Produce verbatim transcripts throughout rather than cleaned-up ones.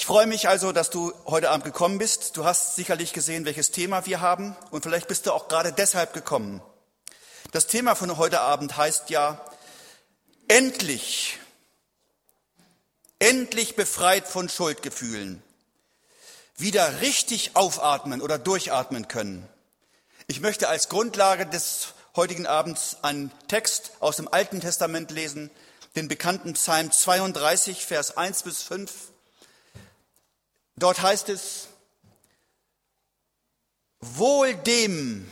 Ich freue mich also, dass du heute Abend gekommen bist. Du hast sicherlich gesehen, welches Thema wir haben und vielleicht bist du auch gerade deshalb gekommen. Das Thema von heute Abend heißt ja, endlich, endlich befreit von Schuldgefühlen, wieder richtig aufatmen oder durchatmen können. Ich möchte als Grundlage des heutigen Abends einen Text aus dem Alten Testament lesen, den bekannten Psalm zweiunddreißig, Vers eins bis fünf. Dort heißt es, wohl dem,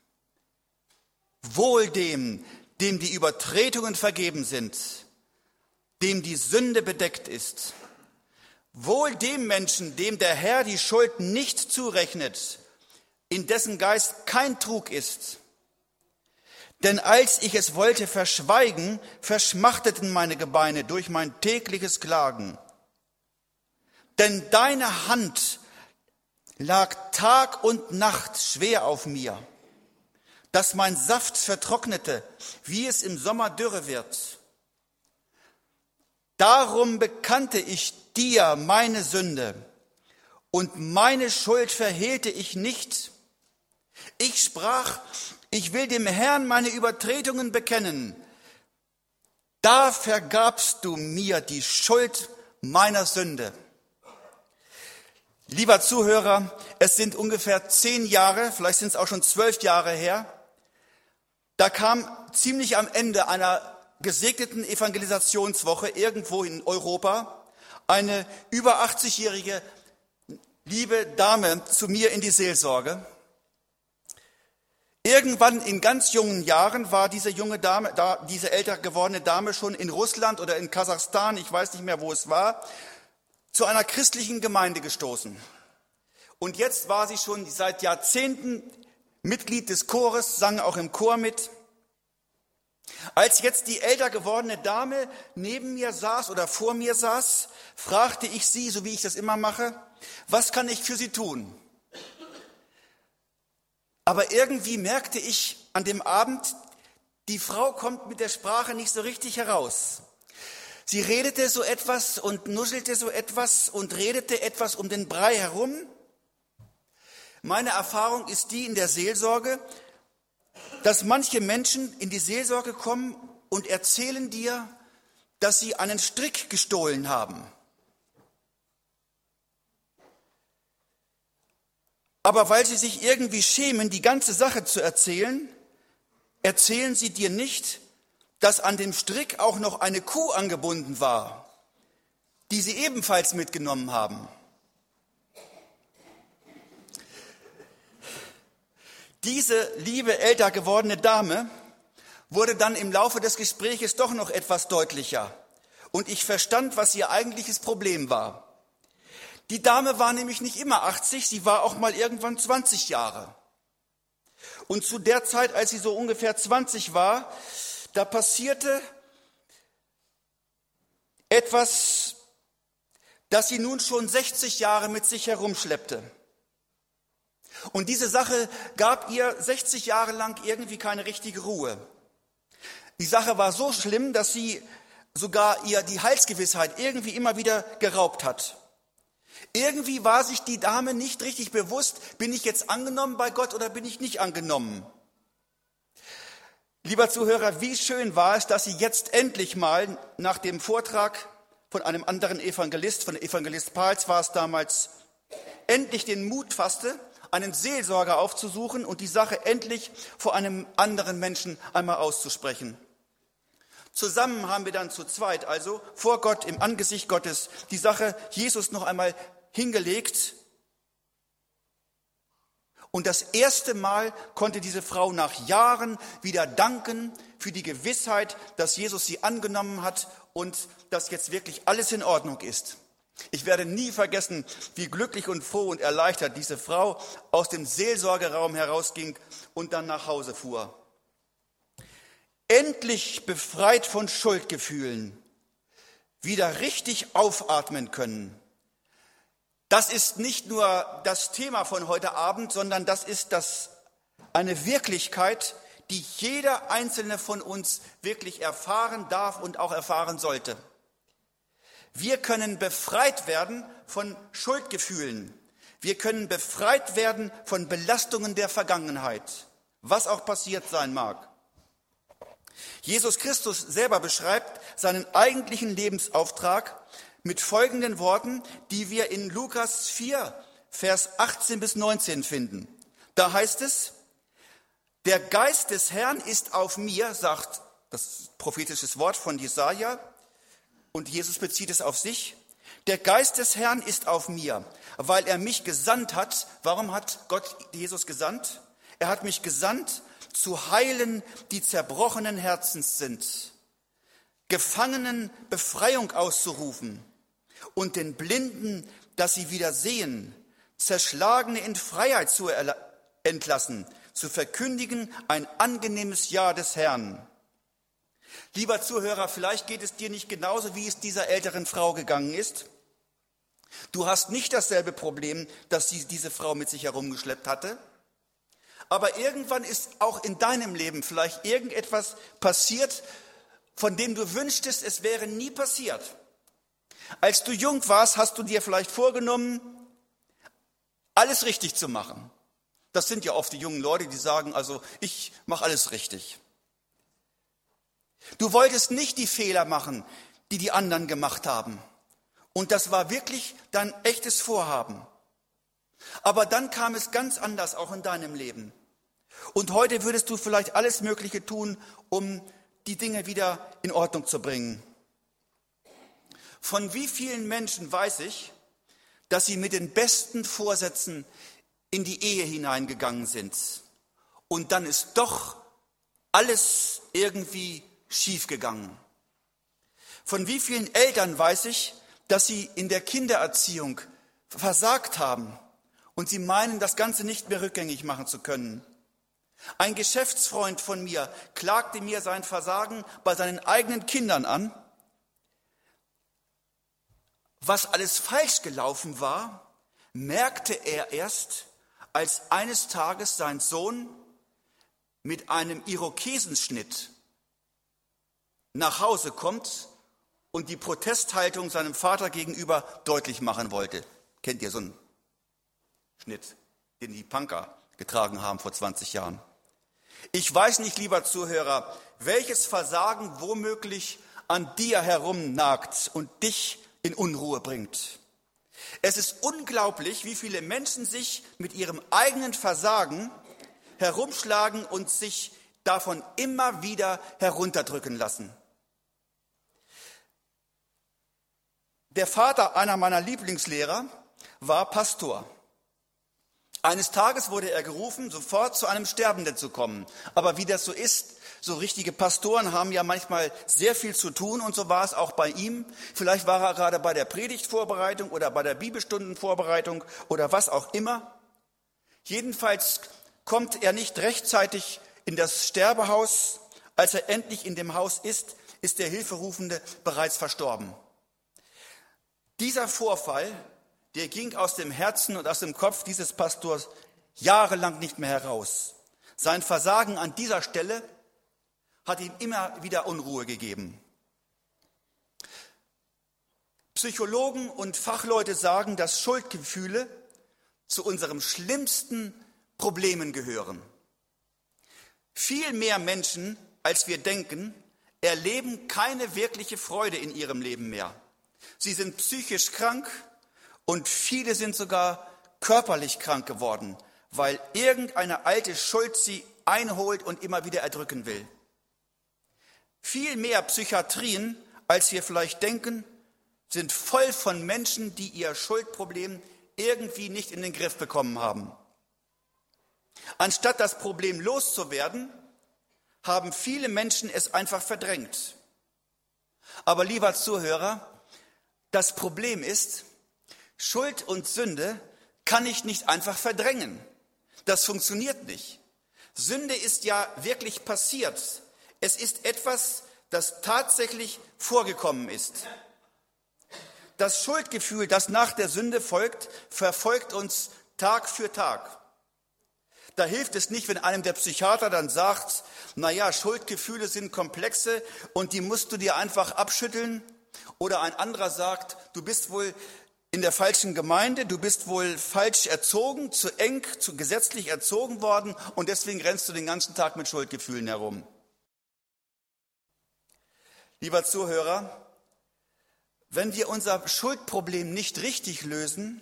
wohl dem, dem die Übertretungen vergeben sind, dem die Sünde bedeckt ist. Wohl dem Menschen, dem der Herr die Schuld nicht zurechnet, in dessen Geist kein Trug ist. Denn als ich es wollte verschweigen, verschmachteten meine Gebeine durch mein tägliches Klagen. Denn deine Hand lag Tag und Nacht schwer auf mir, dass mein Saft vertrocknete, wie es im Sommer Dürre wird. Darum bekannte ich dir meine Sünde und meine Schuld verhehlte ich nicht. Ich sprach, ich will dem Herrn meine Übertretungen bekennen. Da vergabst du mir die Schuld meiner Sünde. Lieber Zuhörer, es sind ungefähr zehn Jahre, vielleicht sind es auch schon zwölf Jahre her. Da kam ziemlich am Ende einer gesegneten Evangelisationswoche irgendwo in Europa eine über achtzigjährige liebe Dame zu mir in die Seelsorge. Irgendwann in ganz jungen Jahren war diese junge Dame, diese älter gewordene Dame schon in Russland oder in Kasachstan, ich weiß nicht mehr, wo es war, zu einer christlichen Gemeinde gestoßen. Und jetzt war sie schon seit Jahrzehnten Mitglied des Chores, sang auch im Chor mit. Als jetzt die älter gewordene Dame neben mir saß oder vor mir saß, fragte ich sie, so wie ich das immer mache, was kann ich für sie tun? Aber irgendwie merkte ich an dem Abend, die Frau kommt mit der Sprache nicht so richtig heraus. Sie redete so etwas und nuschelte so etwas und redete etwas um den Brei herum. Meine Erfahrung ist die in der Seelsorge, dass manche Menschen in die Seelsorge kommen und erzählen dir, dass sie einen Strick gestohlen haben. Aber weil sie sich irgendwie schämen, die ganze Sache zu erzählen, erzählen sie dir nicht, dass an dem Strick auch noch eine Kuh angebunden war, die sie ebenfalls mitgenommen haben. Diese liebe, älter gewordene Dame wurde dann im Laufe des Gespräches doch noch etwas deutlicher. Und ich verstand, was ihr eigentliches Problem war. Die Dame war nämlich nicht immer achtzig, sie war auch mal irgendwann zwanzig Jahre. Und zu der Zeit, als sie so ungefähr zwanzig war, da passierte etwas, das sie nun schon sechzig Jahre mit sich herumschleppte. Und diese Sache gab ihr sechzig Jahre lang irgendwie keine richtige Ruhe. Die Sache war so schlimm, dass sie sogar ihr die Heilsgewissheit irgendwie immer wieder geraubt hat. Irgendwie war sich die Dame nicht richtig bewusst, bin ich jetzt angenommen bei Gott oder bin ich nicht angenommen? Lieber Zuhörer, wie schön war es, dass sie jetzt endlich mal nach dem Vortrag von einem anderen Evangelist, von Evangelist Pals war es damals, endlich den Mut fasste, einen Seelsorger aufzusuchen und die Sache endlich vor einem anderen Menschen einmal auszusprechen. Zusammen haben wir dann zu zweit, also vor Gott, im Angesicht Gottes, die Sache Jesus noch einmal hingelegt. Und das erste Mal konnte diese Frau nach Jahren wieder danken für die Gewissheit, dass Jesus sie angenommen hat und dass jetzt wirklich alles in Ordnung ist. Ich werde nie vergessen, wie glücklich und froh und erleichtert diese Frau aus dem Seelsorgeraum herausging und dann nach Hause fuhr. Endlich befreit von Schuldgefühlen, wieder richtig aufatmen können. Das ist nicht nur das Thema von heute Abend, sondern das ist das, eine Wirklichkeit, die jeder einzelne von uns wirklich erfahren darf und auch erfahren sollte. Wir können befreit werden von Schuldgefühlen. Wir können befreit werden von Belastungen der Vergangenheit, was auch passiert sein mag. Jesus Christus selber beschreibt seinen eigentlichen Lebensauftrag mit folgenden Worten, die wir in Lukas vier, Vers achtzehn bis neunzehn finden. Da heißt es: Der Geist des Herrn ist auf mir, sagt das prophetische Wort von Jesaja, und Jesus bezieht es auf sich. Der Geist des Herrn ist auf mir, weil er mich gesandt hat. Warum hat Gott Jesus gesandt? Er hat mich gesandt, zu heilen, die zerbrochenen Herzens sind, Gefangenen Befreiung auszurufen und den Blinden, dass sie wieder sehen, Zerschlagene in Freiheit zu entlassen, zu verkündigen ein angenehmes Jahr des Herrn. Lieber Zuhörer, vielleicht geht es dir nicht genauso, wie es dieser älteren Frau gegangen ist. Du hast nicht dasselbe Problem, das sie, diese Frau mit sich herumgeschleppt hatte. Aber irgendwann ist auch in deinem Leben vielleicht irgendetwas passiert, von dem du wünschtest, es wäre nie passiert. Als du jung warst, hast du dir vielleicht vorgenommen, alles richtig zu machen. Das sind ja oft die jungen Leute, die sagen, also ich mache alles richtig. Du wolltest nicht die Fehler machen, die die anderen gemacht haben. Und das war wirklich dein echtes Vorhaben. Aber dann kam es ganz anders auch in deinem Leben. Und heute würdest du vielleicht alles Mögliche tun, um die Dinge wieder in Ordnung zu bringen. Von wie vielen Menschen weiß ich, dass sie mit den besten Vorsätzen in die Ehe hineingegangen sind. Und dann ist doch alles irgendwie schiefgegangen. Von wie vielen Eltern weiß ich, dass sie in der Kindererziehung versagt haben und sie meinen, das Ganze nicht mehr rückgängig machen zu können. Ein Geschäftsfreund von mir klagte mir sein Versagen bei seinen eigenen Kindern an. Was alles falsch gelaufen war, merkte er erst, als eines Tages sein Sohn mit einem Irokesenschnitt nach Hause kommt und die Protesthaltung seinem Vater gegenüber deutlich machen wollte. Kennt ihr so einen Schnitt, den die Punker getragen haben vor zwanzig Jahren? Ich weiß nicht, lieber Zuhörer, welches Versagen womöglich an dir herumnagt und dich in Unruhe bringt. Es ist unglaublich, wie viele Menschen sich mit ihrem eigenen Versagen herumschlagen und sich davon immer wieder herunterdrücken lassen. Der Vater einer meiner Lieblingslehrer war Pastor. Eines Tages wurde er gerufen, sofort zu einem Sterbenden zu kommen. Aber wie das so ist, so richtige Pastoren haben ja manchmal sehr viel zu tun und so war es auch bei ihm. Vielleicht war er gerade bei der Predigtvorbereitung oder bei der Bibelstundenvorbereitung oder was auch immer. Jedenfalls kommt er nicht rechtzeitig in das Sterbehaus. Als er endlich in dem Haus ist, ist der Hilferufende bereits verstorben. Dieser Vorfall, der ging aus dem Herzen und aus dem Kopf dieses Pastors jahrelang nicht mehr heraus. Sein Versagen an dieser Stelle hat ihm immer wieder Unruhe gegeben. Psychologen und Fachleute sagen, dass Schuldgefühle zu unseren schlimmsten Problemen gehören. Viel mehr Menschen, als wir denken, erleben keine wirkliche Freude in ihrem Leben mehr. Sie sind psychisch krank und viele sind sogar körperlich krank geworden, weil irgendeine alte Schuld sie einholt und immer wieder erdrücken will. Viel mehr Psychiatrien, als wir vielleicht denken, sind voll von Menschen, die ihr Schuldproblem irgendwie nicht in den Griff bekommen haben. Anstatt das Problem loszuwerden, haben viele Menschen es einfach verdrängt. Aber lieber Zuhörer, das Problem ist, Schuld und Sünde kann ich nicht einfach verdrängen. Das funktioniert nicht. Sünde ist ja wirklich passiert. Es ist etwas, das tatsächlich vorgekommen ist. Das Schuldgefühl, das nach der Sünde folgt, verfolgt uns Tag für Tag. Da hilft es nicht, wenn einem der Psychiater dann sagt, naja, Schuldgefühle sind komplexe und die musst du dir einfach abschütteln Oder ein anderer sagt, du bist wohl in der falschen Gemeinde, du bist wohl falsch erzogen, zu eng, zu gesetzlich erzogen worden und deswegen rennst du den ganzen Tag mit Schuldgefühlen herum. Lieber Zuhörer, wenn wir unser Schuldproblem nicht richtig lösen,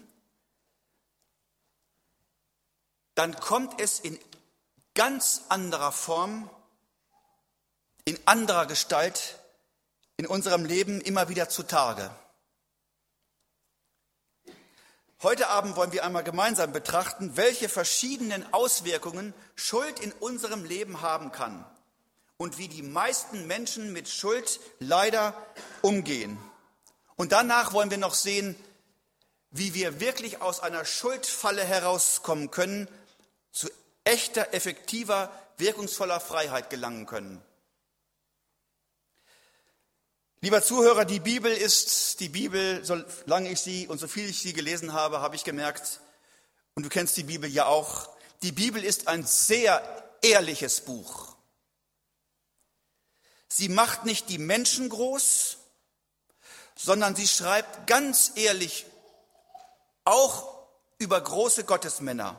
dann kommt es in ganz anderer Form, in anderer Gestalt in unserem Leben immer wieder zutage. Heute Abend wollen wir einmal gemeinsam betrachten, welche verschiedenen Auswirkungen Schuld in unserem Leben haben kann und wie die meisten Menschen mit Schuld leider umgehen. Und danach wollen wir noch sehen, wie wir wirklich aus einer Schuldfalle herauskommen können, zu echter, effektiver, wirkungsvoller Freiheit gelangen können. Lieber Zuhörer, die Bibel ist, die Bibel, solange ich sie und so viel ich sie gelesen habe, habe ich gemerkt, und du kennst die Bibel ja auch, die Bibel ist ein sehr ehrliches Buch. Sie macht nicht die Menschen groß, sondern sie schreibt ganz ehrlich auch über große Gottesmänner.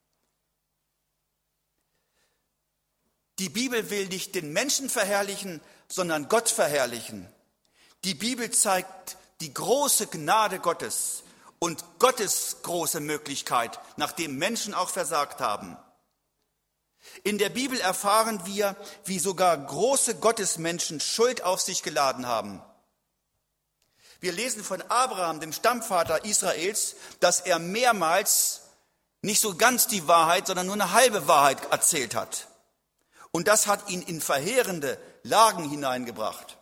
Die Bibel will nicht den Menschen verherrlichen, sondern Gott verherrlichen. Die Bibel zeigt die große Gnade Gottes und Gottes große Möglichkeit, nachdem Menschen auch versagt haben. In der Bibel erfahren wir, wie sogar große Gottesmenschen Schuld auf sich geladen haben. Wir lesen von Abraham, dem Stammvater Israels, dass er mehrmals nicht so ganz die Wahrheit, sondern nur eine halbe Wahrheit erzählt hat. Und das hat ihn in verheerende Lagen hineingebracht.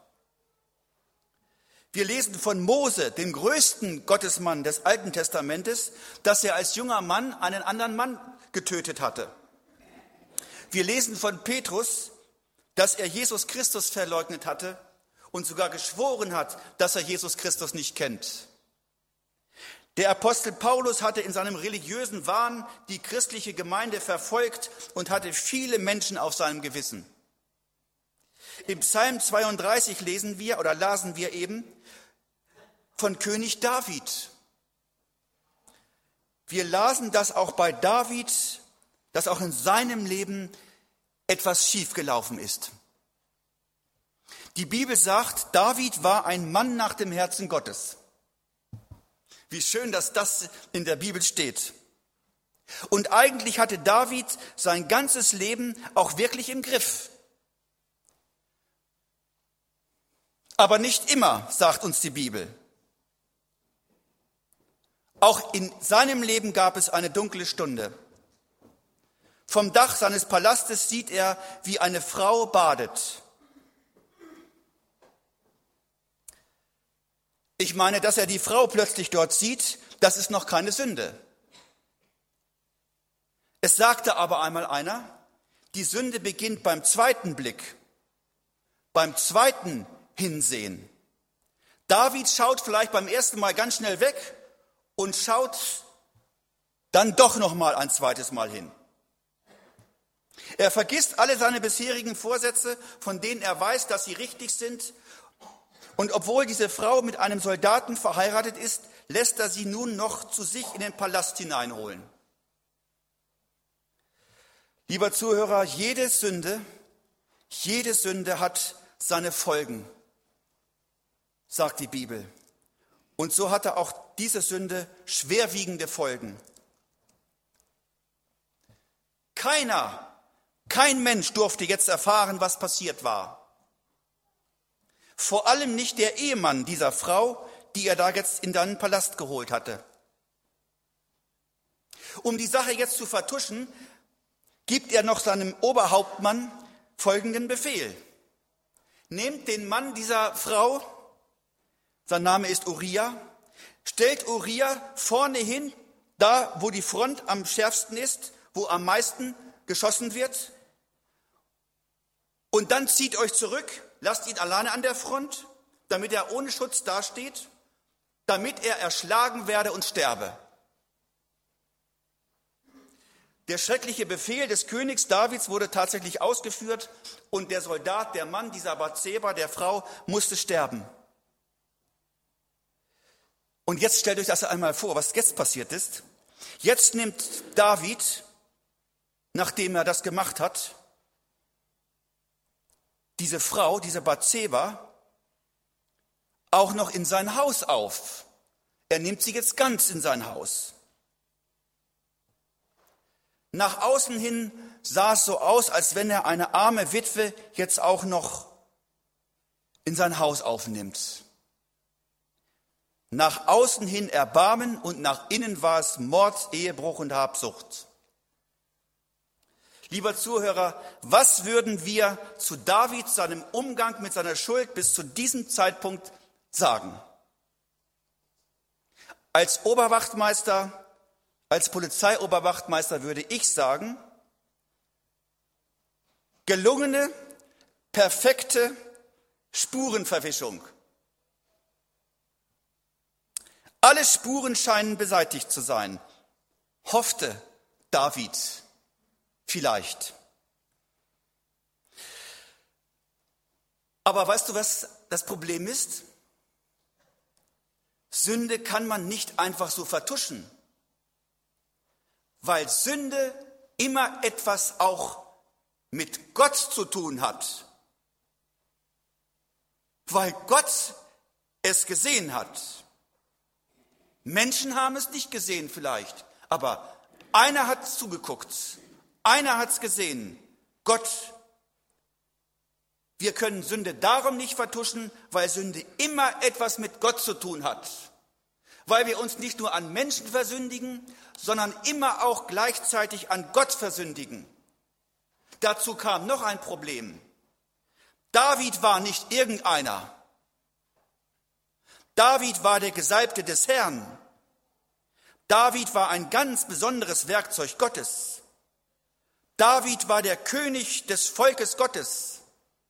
Wir lesen von Mose, dem größten Gottesmann des Alten Testamentes, dass er als junger Mann einen anderen Mann getötet hatte. Wir lesen von Petrus, dass er Jesus Christus verleugnet hatte und sogar geschworen hat, dass er Jesus Christus nicht kennt. Der Apostel Paulus hatte in seinem religiösen Wahn die christliche Gemeinde verfolgt und hatte viele Menschen auf seinem Gewissen. Im Psalm zweiunddreißig lesen wir oder lasen wir eben von König David. Wir lasen, dass auch bei David, dass auch in seinem Leben etwas schiefgelaufen ist. Die Bibel sagt, David war ein Mann nach dem Herzen Gottes. Wie schön, dass das in der Bibel steht. Und eigentlich hatte David sein ganzes Leben auch wirklich im Griff. Aber nicht immer, sagt uns die Bibel. Auch in seinem Leben gab es eine dunkle Stunde. Vom Dach seines Palastes sieht er, wie eine Frau badet. Ich meine, dass er die Frau plötzlich dort sieht, das ist noch keine Sünde. Es sagte aber einmal einer, die Sünde beginnt beim zweiten Blick, beim zweiten Hinsehen. David schaut vielleicht beim ersten Mal ganz schnell weg und schaut dann doch noch mal ein zweites Mal hin. Er vergisst alle seine bisherigen Vorsätze, von denen er weiß, dass sie richtig sind. Und obwohl diese Frau mit einem Soldaten verheiratet ist, lässt er sie nun noch zu sich in den Palast hineinholen. Lieber Zuhörer, jede Sünde, jede Sünde hat seine Folgen, sagt die Bibel. Und so hatte auch diese Sünde schwerwiegende Folgen. Keiner, kein Mensch durfte jetzt erfahren, was passiert war. Vor allem nicht der Ehemann dieser Frau, die er da jetzt in seinen Palast geholt hatte. Um die Sache jetzt zu vertuschen, gibt er noch seinem Oberhauptmann folgenden Befehl. Nehmt den Mann dieser Frau, sein Name ist Uriah, stellt Uriah vorne hin, da wo die Front am schärfsten ist, wo am meisten geschossen wird. Und dann zieht euch zurück, lasst ihn alleine an der Front, damit er ohne Schutz dasteht, damit er erschlagen werde und sterbe. Der schreckliche Befehl des Königs Davids wurde tatsächlich ausgeführt und der Soldat, der Mann dieser Bathseba, der Frau, musste sterben. Und jetzt stellt euch das einmal vor, was jetzt passiert ist. Jetzt nimmt David, nachdem er das gemacht hat, diese Frau, diese Bathseba, auch noch in sein Haus auf. Er nimmt sie jetzt ganz in sein Haus. Nach außen hin sah es so aus, als wenn er eine arme Witwe jetzt auch noch in sein Haus aufnimmt. Nach außen hin Erbarmen und nach innen war es Mord, Ehebruch und Habsucht. Lieber Zuhörer, was würden wir zu David, seinem Umgang mit seiner Schuld bis zu diesem Zeitpunkt sagen? Als Oberwachtmeister, als Polizeioberwachtmeister würde ich sagen, gelungene, perfekte Spurenverwischung. Alle Spuren scheinen beseitigt zu sein, hoffte David vielleicht. Aber weißt du, was das Problem ist? Sünde kann man nicht einfach so vertuschen, weil Sünde immer etwas auch mit Gott zu tun hat, weil Gott es gesehen hat. Menschen haben es nicht gesehen vielleicht, aber einer hat zugeguckt, einer hat es gesehen, Gott. Wir können Sünde darum nicht vertuschen, weil Sünde immer etwas mit Gott zu tun hat, weil wir uns nicht nur an Menschen versündigen, sondern immer auch gleichzeitig an Gott versündigen. Dazu kam noch ein Problem. David war nicht irgendeiner. David war der Gesalbte des Herrn. David war ein ganz besonderes Werkzeug Gottes. David war der König des Volkes Gottes.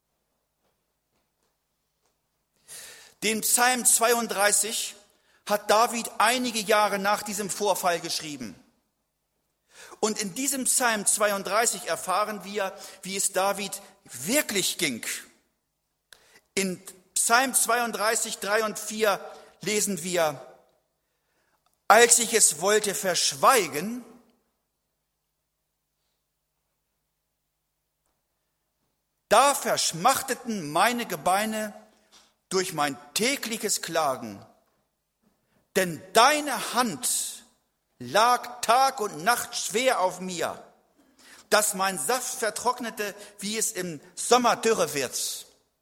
Den Psalm zweiunddreißig hat David einige Jahre nach diesem Vorfall geschrieben. Und in diesem Psalm zweiunddreißig erfahren wir, wie es David wirklich ging. In Psalm zweiunddreißig, drei und vier lesen wir, als ich es wollte verschweigen, da verschmachteten meine Gebeine durch mein tägliches Klagen, denn deine Hand lag Tag und Nacht schwer auf mir, dass mein Saft vertrocknete, wie es im Sommer dürre wird.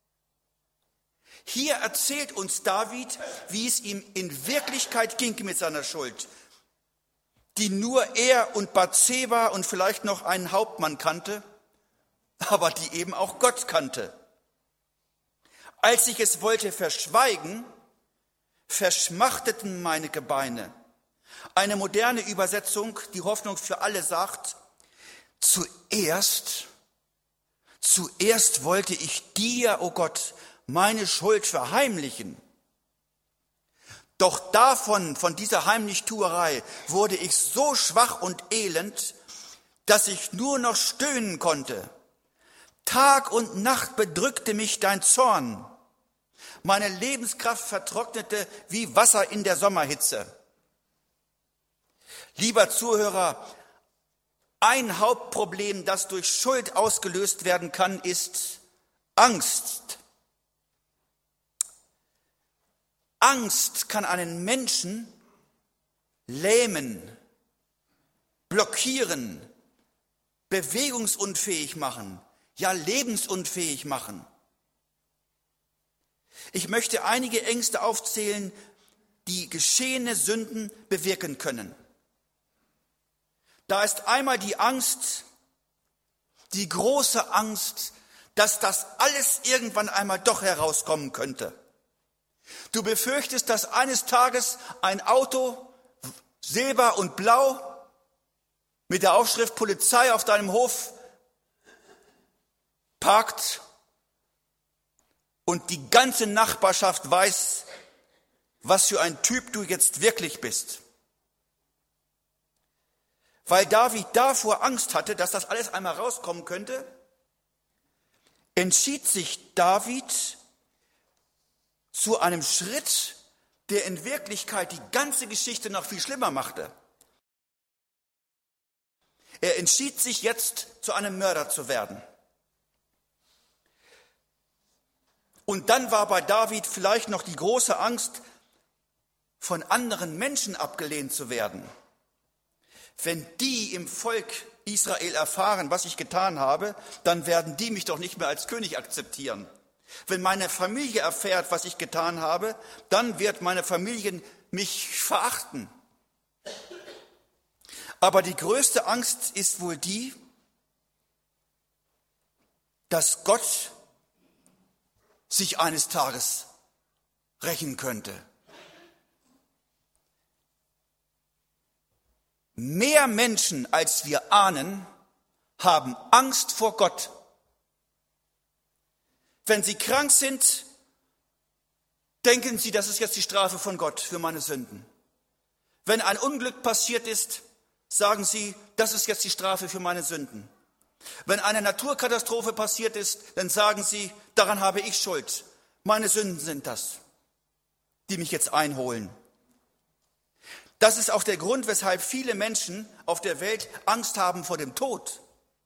Hier erzählt uns David, wie es ihm in Wirklichkeit ging mit seiner Schuld, die nur er und Bathseba und vielleicht noch einen Hauptmann kannte, aber die eben auch Gott kannte. Als ich es wollte verschweigen, verschmachteten meine Gebeine. Eine moderne Übersetzung, die Hoffnung für alle, sagt, zuerst, zuerst wollte ich dir, o Gott, meine Schuld verheimlichen. Doch davon, von dieser Heimlichtuerei, wurde ich so schwach und elend, dass ich nur noch stöhnen konnte. Tag und Nacht bedrückte mich dein Zorn. Meine Lebenskraft vertrocknete wie Wasser in der Sommerhitze. Lieber Zuhörer, ein Hauptproblem, das durch Schuld ausgelöst werden kann, ist Angst. Angst kann einen Menschen lähmen, blockieren, bewegungsunfähig machen, ja lebensunfähig machen. Ich möchte einige Ängste aufzählen, die geschehene Sünden bewirken können. Da ist einmal die Angst, die große Angst, dass das alles irgendwann einmal doch herauskommen könnte. Du befürchtest, dass eines Tages ein Auto, silber und blau, mit der Aufschrift Polizei auf deinem Hof parkt und die ganze Nachbarschaft weiß, was für ein Typ du jetzt wirklich bist. Weil David davor Angst hatte, dass das alles einmal rauskommen könnte, entschied sich David zu einem Schritt, der in Wirklichkeit die ganze Geschichte noch viel schlimmer machte. Er entschied sich jetzt, zu einem Mörder zu werden. Und dann war bei David vielleicht noch die große Angst, von anderen Menschen abgelehnt zu werden. Wenn die im Volk Israel erfahren, was ich getan habe, dann werden die mich doch nicht mehr als König akzeptieren. Wenn meine Familie erfährt, was ich getan habe, dann wird meine Familie mich verachten. Aber die größte Angst ist wohl die, dass Gott sich eines Tages rächen könnte. Mehr Menschen, als wir ahnen, haben Angst vor Gott. Wenn sie krank sind, denken sie, das ist jetzt die Strafe von Gott für meine Sünden. Wenn ein Unglück passiert ist, sagen sie, das ist jetzt die Strafe für meine Sünden. Wenn eine Naturkatastrophe passiert ist, dann sagen sie, daran habe ich Schuld. Meine Sünden sind das, die mich jetzt einholen. Das ist auch der Grund, weshalb viele Menschen auf der Welt Angst haben vor dem Tod.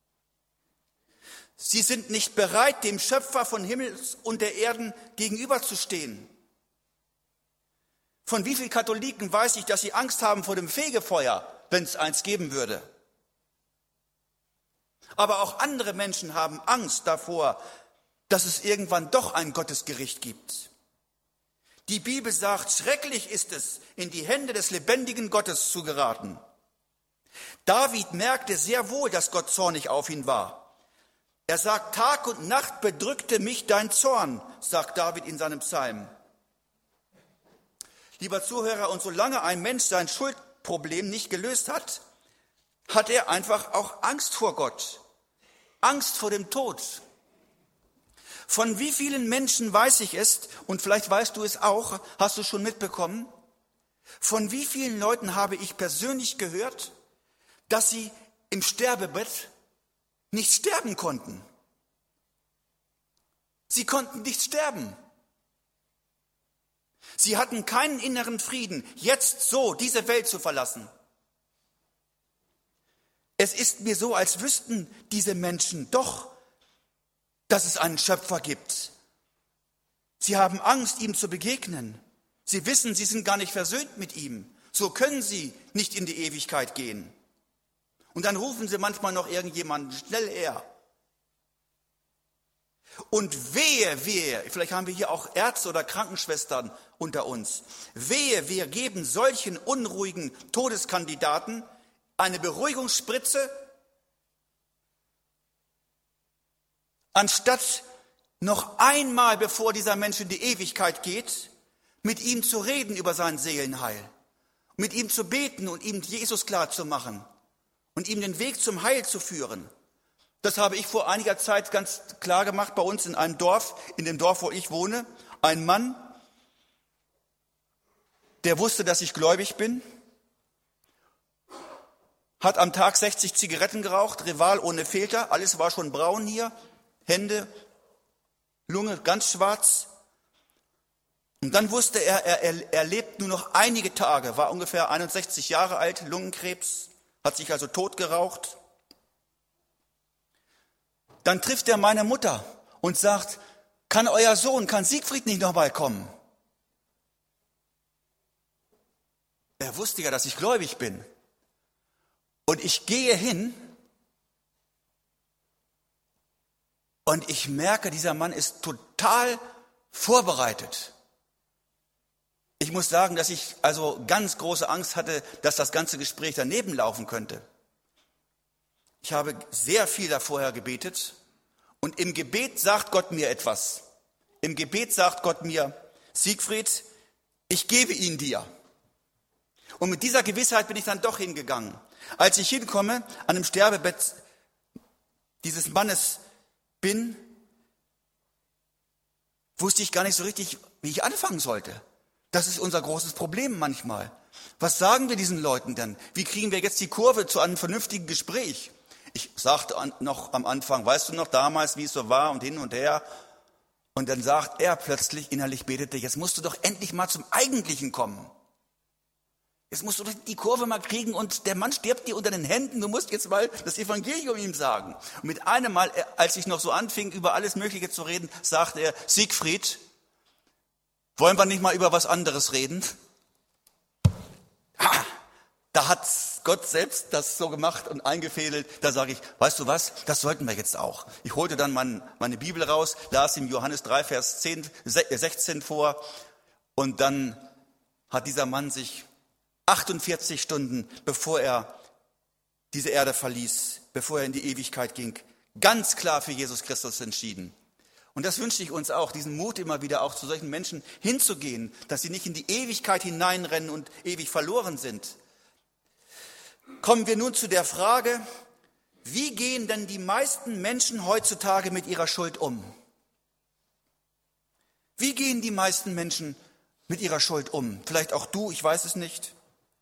Sie sind nicht bereit, dem Schöpfer von Himmel und der Erden gegenüberzustehen. Von wie vielen Katholiken weiß ich, dass sie Angst haben vor dem Fegefeuer, wenn es eins geben würde. Aber auch andere Menschen haben Angst davor, dass es irgendwann doch ein Gottesgericht gibt. Die Bibel sagt, schrecklich ist es, in die Hände des lebendigen Gottes zu geraten. David merkte sehr wohl, dass Gott zornig auf ihn war. Er sagt, Tag und Nacht bedrückte mich dein Zorn, sagt David in seinem Psalm. Lieber Zuhörer, und solange ein Mensch sein Schuldproblem nicht gelöst hat, hat er einfach auch Angst vor Gott, Angst vor dem Tod. Von wie vielen Menschen weiß ich es, und vielleicht weißt du es auch, hast du schon mitbekommen, von wie vielen Leuten habe ich persönlich gehört, dass sie im Sterbebett nicht sterben konnten. Sie konnten nicht sterben. Sie hatten keinen inneren Frieden, jetzt so diese Welt zu verlassen. Es ist mir so, als wüssten diese Menschen doch, dass es einen Schöpfer gibt. Sie haben Angst, ihm zu begegnen. Sie wissen, sie sind gar nicht versöhnt mit ihm. So können sie nicht in die Ewigkeit gehen. Und dann rufen sie manchmal noch irgendjemanden schnell her. Und wehe, wehe, vielleicht haben wir hier auch Ärzte oder Krankenschwestern unter uns. Wehe, wir geben solchen unruhigen Todeskandidaten eine Beruhigungsspritze, anstatt noch einmal, bevor dieser Mensch in die Ewigkeit geht, mit ihm zu reden über sein Seelenheil, mit ihm zu beten und ihm Jesus klar zu machen und ihm den Weg zum Heil zu führen. Das habe ich vor einiger Zeit ganz klar gemacht bei uns in einem Dorf, in dem Dorf, wo ich wohne. Ein Mann, der wusste, dass ich gläubig bin, hat am Tag sechzig Zigaretten geraucht, Rival ohne Filter, alles war schon braun hier, Hände, Lunge ganz schwarz. Und dann wusste er, er, er, er lebt nur noch einige Tage, war ungefähr einundsechzig Jahre alt, Lungenkrebs, hat sich also tot geraucht. Dann trifft er meine Mutter und sagt, kann euer Sohn, kann Siegfried nicht nochmal kommen? Er wusste ja, dass ich gläubig bin. Und ich gehe hin und ich merke, dieser Mann ist total vorbereitet. Ich muss sagen, dass ich also ganz große Angst hatte, dass das ganze Gespräch daneben laufen könnte. Ich habe sehr viel da vorher gebetet und im Gebet sagt Gott mir etwas. Im Gebet sagt Gott mir, Siegfried, ich gebe ihn dir. Und mit dieser Gewissheit bin ich dann doch hingegangen. Als ich hinkomme, an dem Sterbebett dieses Mannes bin, wusste ich gar nicht so richtig, wie ich anfangen sollte. Das ist unser großes Problem manchmal. Was sagen wir diesen Leuten denn? Wie kriegen wir jetzt die Kurve zu einem vernünftigen Gespräch? Ich sagte noch am Anfang, weißt du noch damals, wie es so war und hin und her? Und dann sagt er plötzlich, innerlich betete, jetzt musst du doch endlich mal zum Eigentlichen kommen. Jetzt musst du doch die Kurve mal kriegen und der Mann stirbt dir unter den Händen, du musst jetzt mal das Evangelium ihm sagen. Und mit einem Mal, als ich noch so anfing, über alles Mögliche zu reden, sagte er, Siegfried, wollen wir nicht mal über was anderes reden? Ha, da hat Gott selbst das so gemacht und eingefädelt. Da sage ich, weißt du was, das sollten wir jetzt auch. Ich holte dann mein, meine Bibel raus, las ihm Johannes drei, Vers zehn, sechzehn vor und dann hat dieser Mann sich achtundvierzig Stunden, bevor er diese Erde verließ, bevor er in die Ewigkeit ging, ganz klar für Jesus Christus entschieden. Und das wünsche ich uns auch, diesen Mut immer wieder auch zu solchen Menschen hinzugehen, dass sie nicht in die Ewigkeit hineinrennen und ewig verloren sind. Kommen wir nun zu der Frage, wie gehen denn die meisten Menschen heutzutage mit ihrer Schuld um? Wie gehen die meisten Menschen mit ihrer Schuld um? Vielleicht auch du, ich weiß es nicht.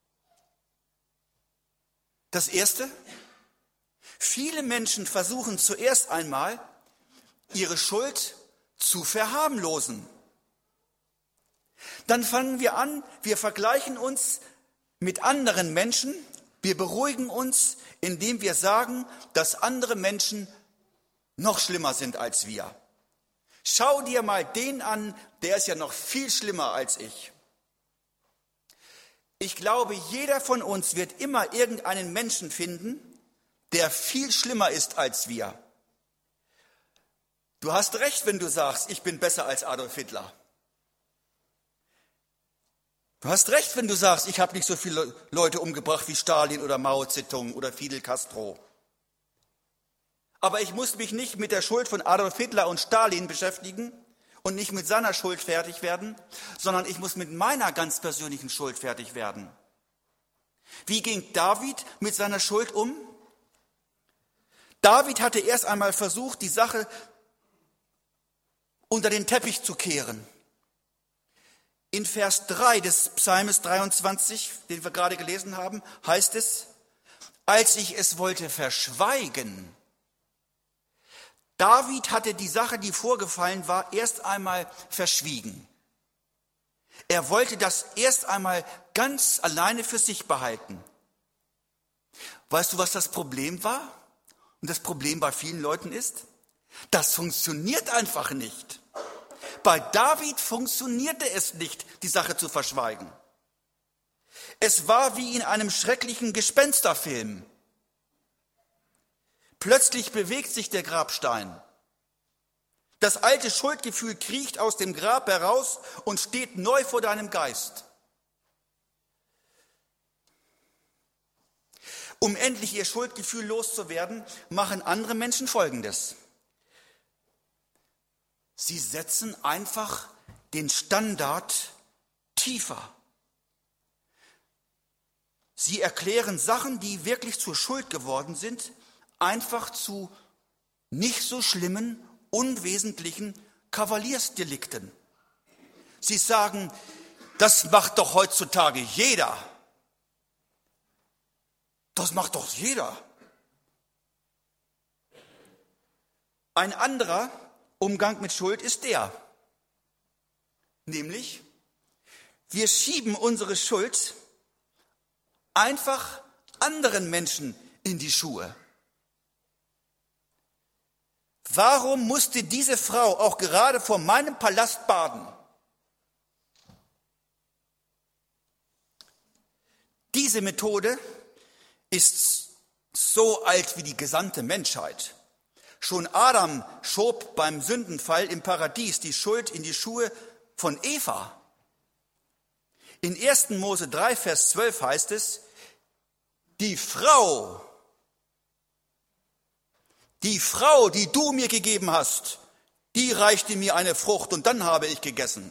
Das Erste, viele Menschen versuchen zuerst einmal, ihre Schuld zu verharmlosen. Dann fangen wir an, wir vergleichen uns mit anderen Menschen, wir beruhigen uns, indem wir sagen, dass andere Menschen noch schlimmer sind als wir. Schau dir mal den an, der ist ja noch viel schlimmer als ich. Ich glaube, jeder von uns wird immer irgendeinen Menschen finden, der viel schlimmer ist als wir. Du hast recht, wenn du sagst, ich bin besser als Adolf Hitler. Du hast recht, wenn du sagst, ich habe nicht so viele Leute umgebracht wie Stalin oder Mao Zedong oder Fidel Castro. Aber ich muss mich nicht mit der Schuld von Adolf Hitler und Stalin beschäftigen und nicht mit seiner Schuld fertig werden, sondern ich muss mit meiner ganz persönlichen Schuld fertig werden. Wie ging David mit seiner Schuld um? David hatte erst einmal versucht, die Sache unter den Teppich zu kehren. In Vers drei des Psalmes dreiundzwanzig, den wir gerade gelesen haben, heißt es, als ich es wollte verschweigen. David hatte die Sache, die vorgefallen war, erst einmal verschwiegen. Er wollte das erst einmal ganz alleine für sich behalten. Weißt du, was das Problem war? Und das Problem bei vielen Leuten ist, das funktioniert einfach nicht. Bei David funktionierte es nicht, die Sache zu verschweigen. Es war wie in einem schrecklichen Gespensterfilm. Plötzlich bewegt sich der Grabstein. Das alte Schuldgefühl kriecht aus dem Grab heraus und steht neu vor deinem Geist. Um endlich ihr Schuldgefühl loszuwerden, machen andere Menschen Folgendes. Sie setzen einfach den Standard tiefer. Sie erklären Sachen, die wirklich zur Schuld geworden sind, einfach zu nicht so schlimmen, unwesentlichen Kavaliersdelikten. Sie sagen, das macht doch heutzutage jeder. Das macht doch jeder. Ein anderer Umgang mit Schuld ist der, nämlich wir schieben unsere Schuld einfach anderen Menschen in die Schuhe. Warum musste diese Frau auch gerade vor meinem Palast baden? Diese Methode ist so alt wie die gesamte Menschheit. Schon Adam schob beim Sündenfall im Paradies die Schuld in die Schuhe von Eva. In ersten Mose drei, Vers zwölf heißt es, die Frau, die Frau, die du mir gegeben hast, die reichte mir eine Frucht und dann habe ich gegessen.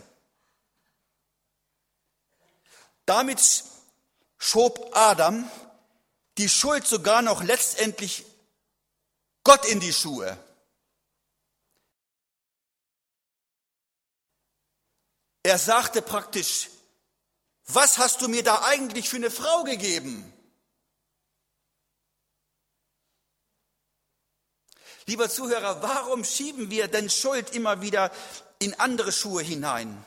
Damit schob Adam die Schuld sogar noch letztendlich Gott in die Schuhe. Er sagte praktisch, was hast du mir da eigentlich für eine Frau gegeben? Lieber Zuhörer, warum schieben wir denn Schuld immer wieder in andere Schuhe hinein?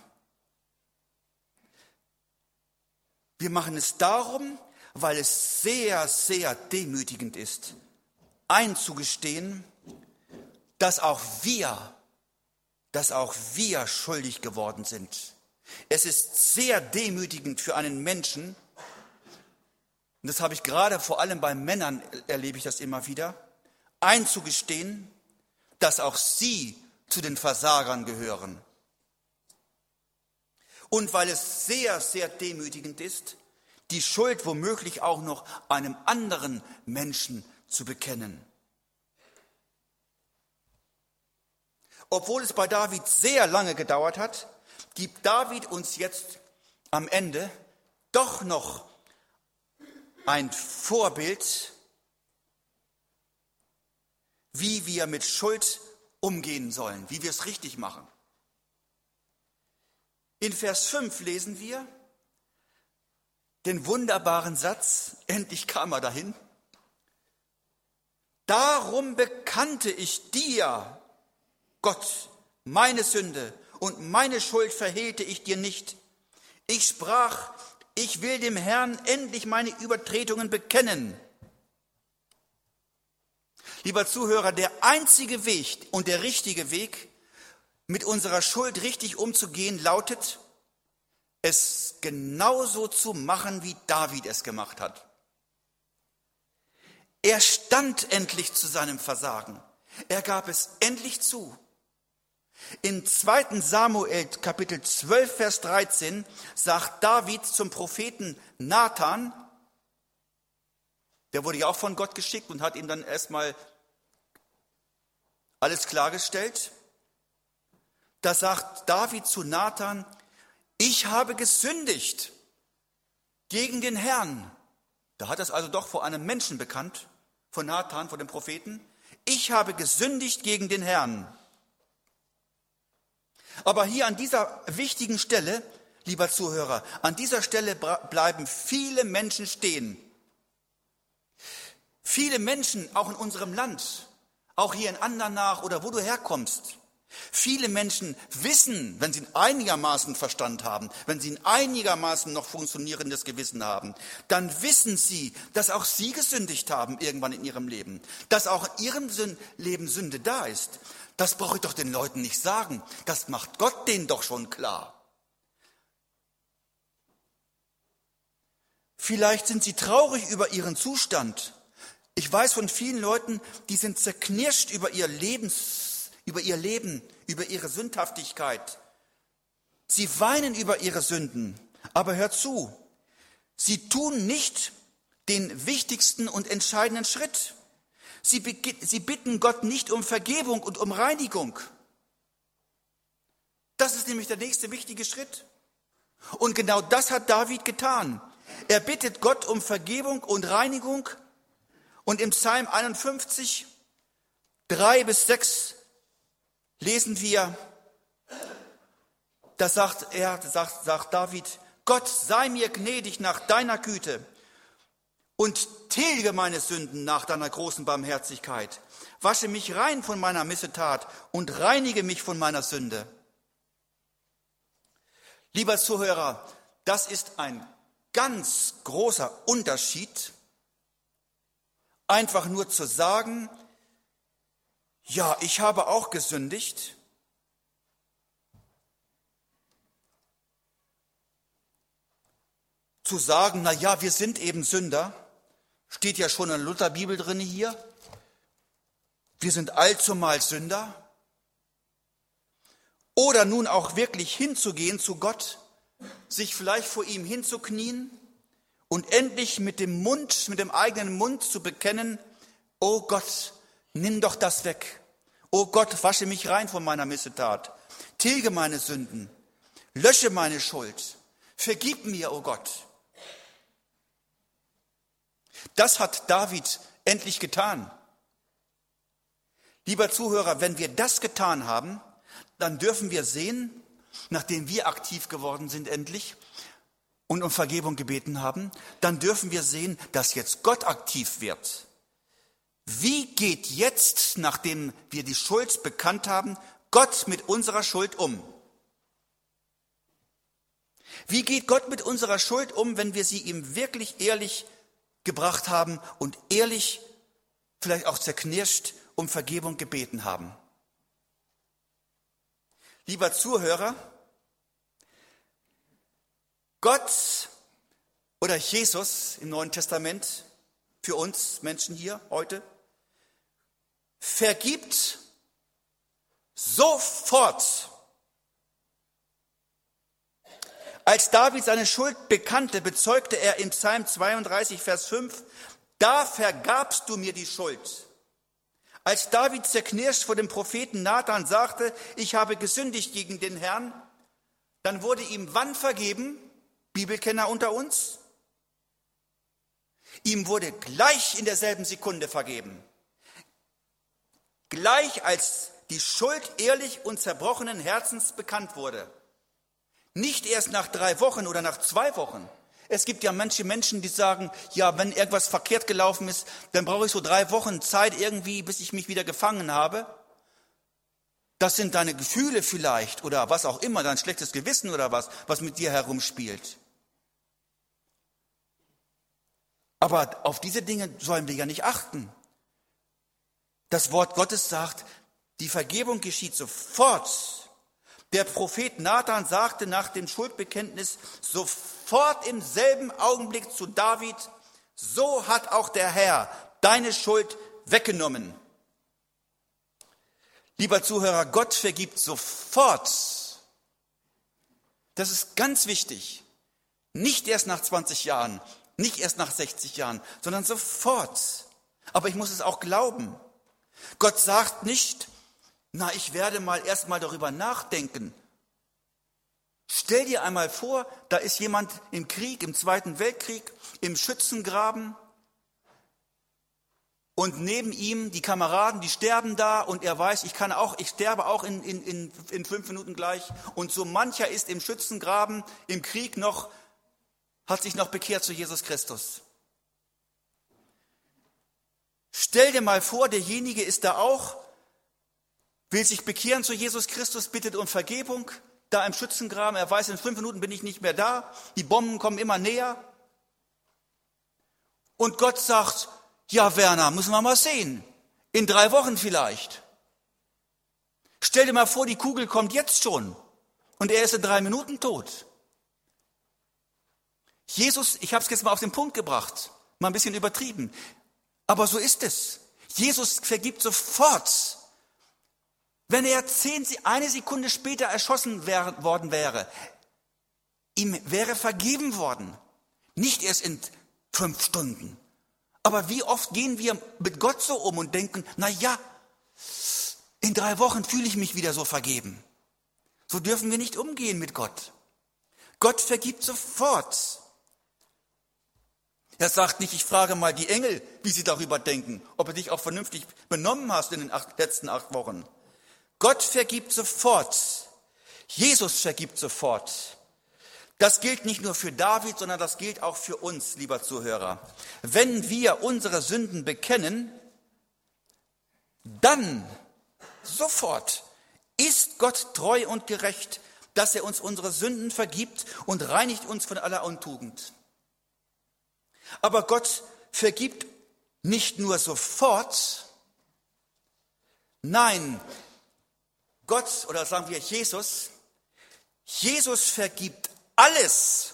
Wir machen es darum, weil es sehr, sehr demütigend ist, einzugestehen, dass auch wir, dass auch wir schuldig geworden sind. Es ist sehr demütigend für einen Menschen, und das habe ich gerade vor allem bei Männern, erlebe ich das immer wieder, einzugestehen, dass auch sie zu den Versagern gehören. Und weil es sehr, sehr demütigend ist, die Schuld womöglich auch noch einem anderen Menschen zu bekennen. Obwohl es bei David sehr lange gedauert hat, gibt David uns jetzt am Ende doch noch ein Vorbild, wie wir mit Schuld umgehen sollen, wie wir es richtig machen. In Vers fünf lesen wir den wunderbaren Satz, endlich kam er dahin: Darum bekannte ich dir, Gott, meine Sünde und meine Schuld verhehlte ich dir nicht. Ich sprach, ich will dem Herrn endlich meine Übertretungen bekennen. Lieber Zuhörer, der einzige Weg und der richtige Weg, mit unserer Schuld richtig umzugehen, lautet, es genauso zu machen, wie David es gemacht hat. Er stand endlich zu seinem Versagen. Er gab es endlich zu. In zweiten Samuel Kapitel zwölf, Vers dreizehn sagt David zum Propheten Nathan, der wurde ja auch von Gott geschickt und hat ihm dann erstmal alles klargestellt. Da sagt David zu Nathan, ich habe gesündigt gegen den Herrn. Da hat er es also doch vor einem Menschen bekannt, von Nathan, von dem Propheten. Ich habe gesündigt gegen den Herrn. Aber hier an dieser wichtigen Stelle, lieber Zuhörer, an dieser Stelle bleiben viele Menschen stehen. Viele Menschen, auch in unserem Land, auch hier in Andernach oder wo du herkommst. Viele Menschen wissen, wenn sie einigermaßen Verstand haben, wenn sie ein einigermaßen noch funktionierendes Gewissen haben, dann wissen sie, dass auch sie gesündigt haben irgendwann in ihrem Leben, dass auch in ihrem Leben Sünde da ist. Das brauche ich doch den Leuten nicht sagen, das macht Gott denen doch schon klar. Vielleicht sind sie traurig über ihren Zustand. Ich weiß von vielen Leuten, die sind zerknirscht über ihr Lebens über ihr Leben, über ihre Sündhaftigkeit. Sie weinen über ihre Sünden, aber hört zu, sie tun nicht den wichtigsten und entscheidenden Schritt. Sie, sie bitten Gott nicht um Vergebung und um Reinigung. Das ist nämlich der nächste wichtige Schritt. Und genau das hat David getan. Er bittet Gott um Vergebung und Reinigung. Und im Psalm einundfünfzig, drei bis sechs, lesen wir, da sagt er, sagt, sagt David, Gott sei mir gnädig nach deiner Güte und tilge meine Sünden nach deiner großen Barmherzigkeit. Wasche mich rein von meiner Missetat und reinige mich von meiner Sünde. Lieber Zuhörer, das ist ein ganz großer Unterschied, einfach nur zu sagen, ja, ich habe auch gesündigt. Zu sagen, na ja, wir sind eben Sünder, steht ja schon in der Lutherbibel drin hier. Wir sind allzumal Sünder. Oder nun auch wirklich hinzugehen zu Gott, sich vielleicht vor ihm hinzuknien und endlich mit dem Mund, mit dem eigenen Mund zu bekennen, oh Gott, nimm doch das weg. Oh Gott, wasche mich rein von meiner Missetat. Tilge meine Sünden. Lösche meine Schuld. Vergib mir, oh Gott. Das hat David endlich getan. Lieber Zuhörer, wenn wir das getan haben, dann dürfen wir sehen, nachdem wir aktiv geworden sind endlich und um Vergebung gebeten haben, dann dürfen wir sehen, dass jetzt Gott aktiv wird. Wie geht jetzt, nachdem wir die Schuld bekannt haben, Gott mit unserer Schuld um? Wie geht Gott mit unserer Schuld um, wenn wir sie ihm wirklich ehrlich gebracht haben und ehrlich, vielleicht auch zerknirscht, um Vergebung gebeten haben? Lieber Zuhörer, Gott oder Jesus im Neuen Testament, für uns Menschen hier heute, vergibt sofort. Als David seine Schuld bekannte, bezeugte er in Psalm zweiunddreißig, Vers fünf, da vergabst du mir die Schuld. Als David zerknirscht vor dem Propheten Nathan sagte, ich habe gesündigt gegen den Herrn, dann wurde ihm wann vergeben? Bibelkenner unter uns? Ihm wurde gleich in derselben Sekunde vergeben. Gleich als die Schuld ehrlich und zerbrochenen Herzens bekannt wurde. Nicht erst nach drei Wochen oder nach zwei Wochen. Es gibt ja manche Menschen, die sagen, ja, wenn irgendwas verkehrt gelaufen ist, dann brauche ich so drei Wochen Zeit irgendwie, bis ich mich wieder gefangen habe. Das sind deine Gefühle vielleicht oder was auch immer, dein schlechtes Gewissen oder was, was mit dir herumspielt. Aber auf diese Dinge sollen wir ja nicht achten. Das Wort Gottes sagt, die Vergebung geschieht sofort. Der Prophet Nathan sagte nach dem Schuldbekenntnis sofort im selben Augenblick zu David, so hat auch der Herr deine Schuld weggenommen. Lieber Zuhörer, Gott vergibt sofort. Das ist ganz wichtig. Nicht erst nach zwanzig Jahren, nicht erst nach sechzig Jahren, sondern sofort. Aber ich muss es auch glauben. Gott sagt nicht, na, ich werde mal erst mal darüber nachdenken. Stell dir einmal vor, da ist jemand im Krieg, im Zweiten Weltkrieg, im Schützengraben und neben ihm die Kameraden, die sterben da und er weiß, ich kann auch, ich sterbe auch in, in, in, in fünf Minuten gleich und so mancher ist im Schützengraben, im Krieg noch, hat sich noch bekehrt zu Jesus Christus. Stell dir mal vor, derjenige ist da auch, will sich bekehren zu Jesus Christus, bittet um Vergebung, da im Schützengraben, er weiß, in fünf Minuten bin ich nicht mehr da, die Bomben kommen immer näher. Und Gott sagt, ja Werner, müssen wir mal sehen, in drei Wochen vielleicht. Stell dir mal vor, die Kugel kommt jetzt schon und er ist in drei Minuten tot. Jesus, ich habe es jetzt mal auf den Punkt gebracht, mal ein bisschen übertrieben, aber so ist es. Jesus vergibt sofort. Wenn er zehn, eine Sekunde später erschossen wär, worden wäre, ihm wäre vergeben worden. Nicht erst in fünf Stunden. Aber wie oft gehen wir mit Gott so um und denken, na ja, in drei Wochen fühle ich mich wieder so vergeben. So dürfen wir nicht umgehen mit Gott. Gott vergibt sofort. Er sagt nicht, ich frage mal die Engel, wie sie darüber denken, ob du dich auch vernünftig benommen hast in den acht, letzten acht Wochen. Gott vergibt sofort. Jesus vergibt sofort. Das gilt nicht nur für David, sondern das gilt auch für uns, lieber Zuhörer. Wenn wir unsere Sünden bekennen, dann sofort ist Gott treu und gerecht, dass er uns unsere Sünden vergibt und reinigt uns von aller Untugend. Aber Gott vergibt nicht nur sofort, nein, Gott, oder sagen wir Jesus, Jesus vergibt alles.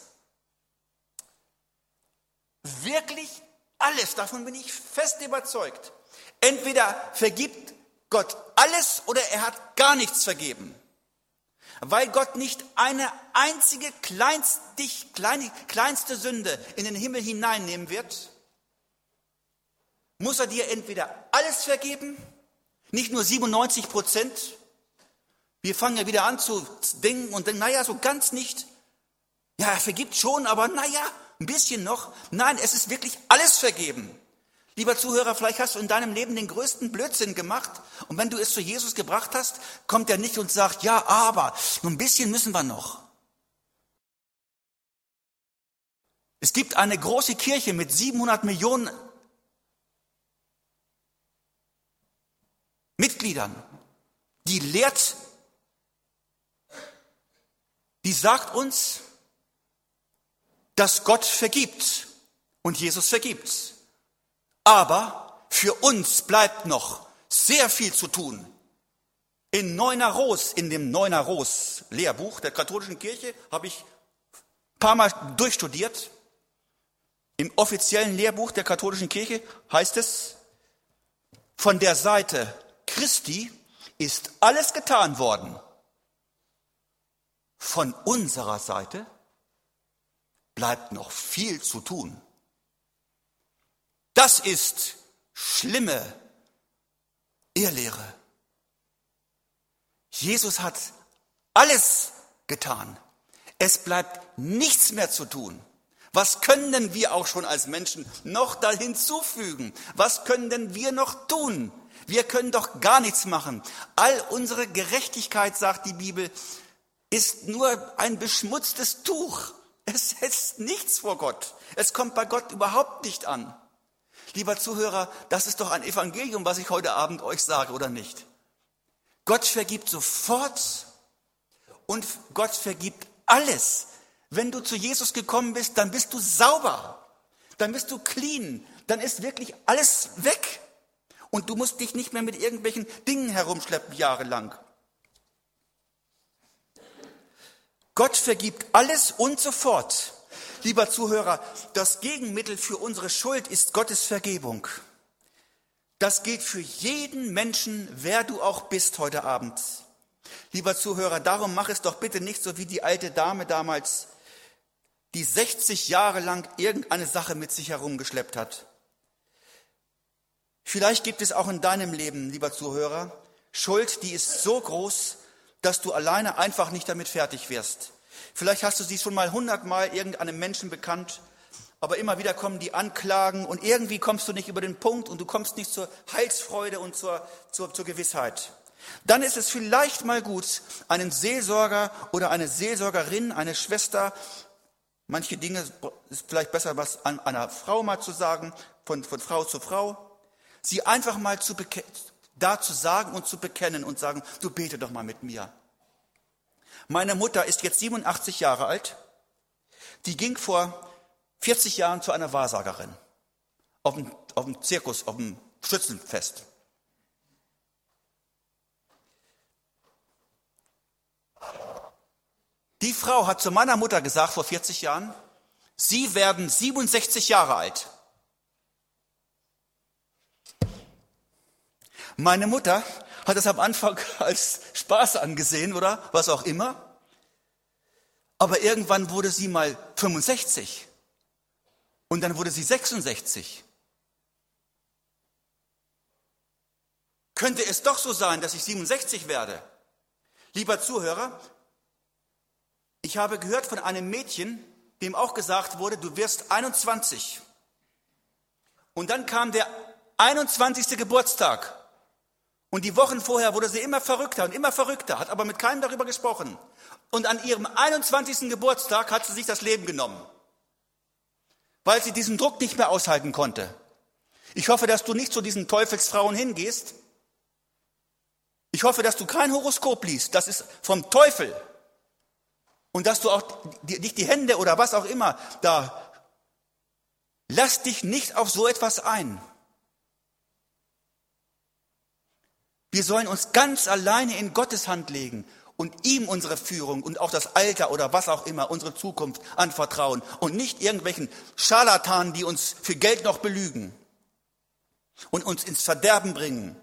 Wirklich alles, davon bin ich fest überzeugt. Entweder vergibt Gott alles oder er hat gar nichts vergeben. Weil Gott nicht eine einzige kleinste, kleinste Sünde in den Himmel hineinnehmen wird, muss er dir entweder alles vergeben, nicht nur siebenundneunzig Prozent. Wir fangen ja wieder an zu denken und denken, naja, so ganz nicht. Ja, er vergibt schon, aber naja, ein bisschen noch. Nein, es ist wirklich alles vergeben. Lieber Zuhörer, vielleicht hast du in deinem Leben den größten Blödsinn gemacht und wenn du es zu Jesus gebracht hast, kommt er nicht und sagt, ja, aber nur ein bisschen müssen wir noch. Es gibt eine große Kirche mit siebenhundert Millionen Mitgliedern, die lehrt, die sagt uns, dass Gott vergibt und Jesus vergibt. Aber für uns bleibt noch sehr viel zu tun. In Neunaros, in dem Neunaros Lehrbuch der katholischen Kirche, habe ich ein paar Mal durchstudiert. Im offiziellen Lehrbuch der katholischen Kirche heißt es, von der Seite Christi ist alles getan worden. Von unserer Seite bleibt noch viel zu tun. Das ist schlimme Irrlehre. Jesus hat alles getan. Es bleibt nichts mehr zu tun. Was können denn wir auch schon als Menschen noch da hinzufügen? Was können denn wir noch tun? Wir können doch gar nichts machen. All unsere Gerechtigkeit, sagt die Bibel, ist nur ein beschmutztes Tuch. Es setzt nichts vor Gott. Es kommt bei Gott überhaupt nicht an. Lieber Zuhörer, das ist doch ein Evangelium, was ich heute Abend euch sage, oder nicht? Gott vergibt sofort und Gott vergibt alles. Wenn du zu Jesus gekommen bist, dann bist du sauber, dann bist du clean, dann ist wirklich alles weg. Und du musst dich nicht mehr mit irgendwelchen Dingen herumschleppen jahrelang. Gott vergibt alles und sofort. Lieber Zuhörer, das Gegenmittel für unsere Schuld ist Gottes Vergebung. Das gilt für jeden Menschen, wer du auch bist heute Abend. Lieber Zuhörer, darum mach es doch bitte nicht so wie die alte Dame damals, die sechzig Jahre lang irgendeine Sache mit sich herumgeschleppt hat. Vielleicht gibt es auch in deinem Leben, lieber Zuhörer, Schuld, die ist so groß, dass du alleine einfach nicht damit fertig wirst. Vielleicht hast du sie schon mal hundertmal irgendeinem Menschen bekannt, aber immer wieder kommen die Anklagen und irgendwie kommst du nicht über den Punkt und du kommst nicht zur Heilsfreude und zur, zur, zur Gewissheit. Dann ist es vielleicht mal gut, einen Seelsorger oder eine Seelsorgerin, eine Schwester, manche Dinge ist vielleicht besser, was an einer Frau mal zu sagen, von, von Frau zu Frau, sie einfach mal zu beke- da zu sagen und zu bekennen und sagen, du bete doch mal mit mir. Meine Mutter ist jetzt siebenundachtzig Jahre alt, die ging vor vierzig Jahren zu einer Wahrsagerin auf dem, auf dem Zirkus, auf dem Schützenfest. Die Frau hat zu meiner Mutter gesagt vor vierzig Jahren, sie werden siebenundsechzig Jahre alt. Meine Mutter hat das am Anfang als Spaß angesehen oder was auch immer. Aber irgendwann wurde sie mal fünfundsechzig und dann wurde sie sechsundsechzig. Könnte es doch so sein, dass ich siebenundsechzig werde? Lieber Zuhörer, ich habe gehört von einem Mädchen, dem auch gesagt wurde, du wirst einundzwanzig. Und dann kam der einundzwanzigste Geburtstag. Und die Wochen vorher wurde sie immer verrückter und immer verrückter, hat aber mit keinem darüber gesprochen. Und an ihrem einundzwanzigsten Geburtstag hat sie sich das Leben genommen, weil sie diesen Druck nicht mehr aushalten konnte. Ich hoffe, dass du nicht zu diesen Teufelsfrauen hingehst. Ich hoffe, dass du kein Horoskop liest, das ist vom Teufel. Und dass du auch nicht die Hände oder was auch immer da, lass dich nicht auf so etwas ein. Wir sollen uns ganz alleine in Gottes Hand legen und ihm unsere Führung und auch das Alter oder was auch immer, unsere Zukunft anvertrauen und nicht irgendwelchen Scharlatanen, die uns für Geld noch belügen und uns ins Verderben bringen.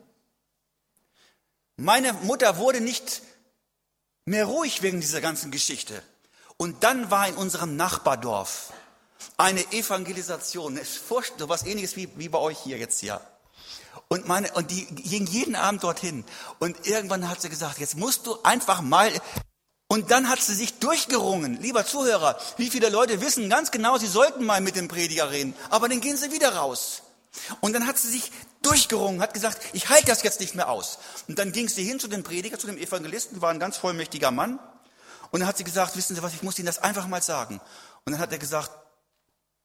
Meine Mutter wurde nicht mehr ruhig wegen dieser ganzen Geschichte. Und dann war in unserem Nachbardorf eine Evangelisation, so was Ähnliches wie, wie bei euch hier jetzt hier. Und, meine, und die ging jeden Abend dorthin. Und irgendwann hat sie gesagt, jetzt musst du einfach mal... Und dann hat sie sich durchgerungen. Lieber Zuhörer, wie viele Leute wissen ganz genau, sie sollten mal mit dem Prediger reden. Aber dann gehen sie wieder raus. Und dann hat sie sich durchgerungen, hat gesagt, ich halte das jetzt nicht mehr aus. Und dann ging sie hin zu dem Prediger, zu dem Evangelisten, war ein ganz vollmächtiger Mann. Und dann hat sie gesagt, wissen Sie was, ich muss Ihnen das einfach mal sagen. Und dann hat er gesagt,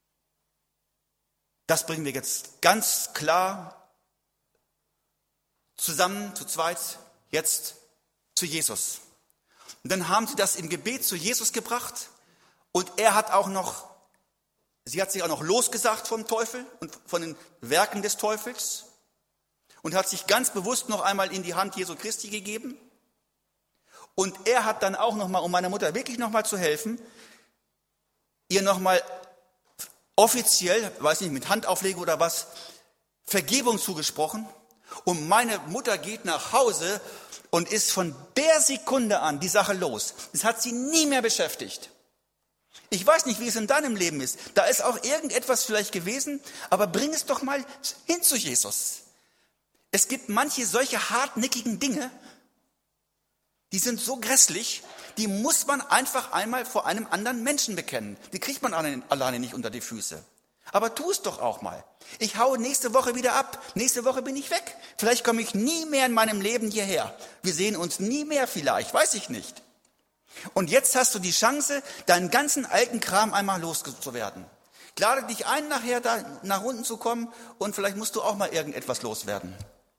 das bringen wir jetzt ganz klar zusammen, zu zweit, jetzt zu Jesus. Und dann haben sie das im Gebet zu Jesus gebracht und er hat auch noch, sie hat sich auch noch losgesagt vom Teufel und von den Werken des Teufels und hat sich ganz bewusst noch einmal in die Hand Jesu Christi gegeben. Und er hat dann auch noch mal, um meiner Mutter wirklich noch mal zu helfen, ihr noch mal offiziell, weiß nicht, mit Handauflegung oder was, Vergebung zugesprochen. Und meine Mutter geht nach Hause und ist von der Sekunde an die Sache los. Das hat sie nie mehr beschäftigt. Ich weiß nicht, wie es in deinem Leben ist. Da ist auch irgendetwas vielleicht gewesen, aber bring es doch mal hin zu Jesus. Es gibt manche solche hartnäckigen Dinge, die sind so grässlich, die muss man einfach einmal vor einem anderen Menschen bekennen. Die kriegt man alleine nicht unter die Füße. Aber tu es doch auch mal. Ich haue nächste Woche wieder ab. Nächste Woche bin ich weg. Vielleicht komme ich nie mehr in meinem Leben hierher. Wir sehen uns nie mehr vielleicht, weiß ich nicht. Und jetzt hast du die Chance, deinen ganzen alten Kram einmal loszuwerden. Ich lade dich ein, nachher da nach unten zu kommen und vielleicht musst du auch mal irgendetwas loswerden.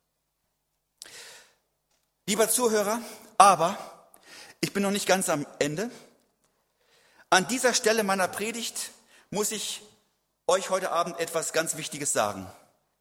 Lieber Zuhörer, aber ich bin noch nicht ganz am Ende. An dieser Stelle meiner Predigt muss ich euch heute Abend etwas ganz Wichtiges sagen.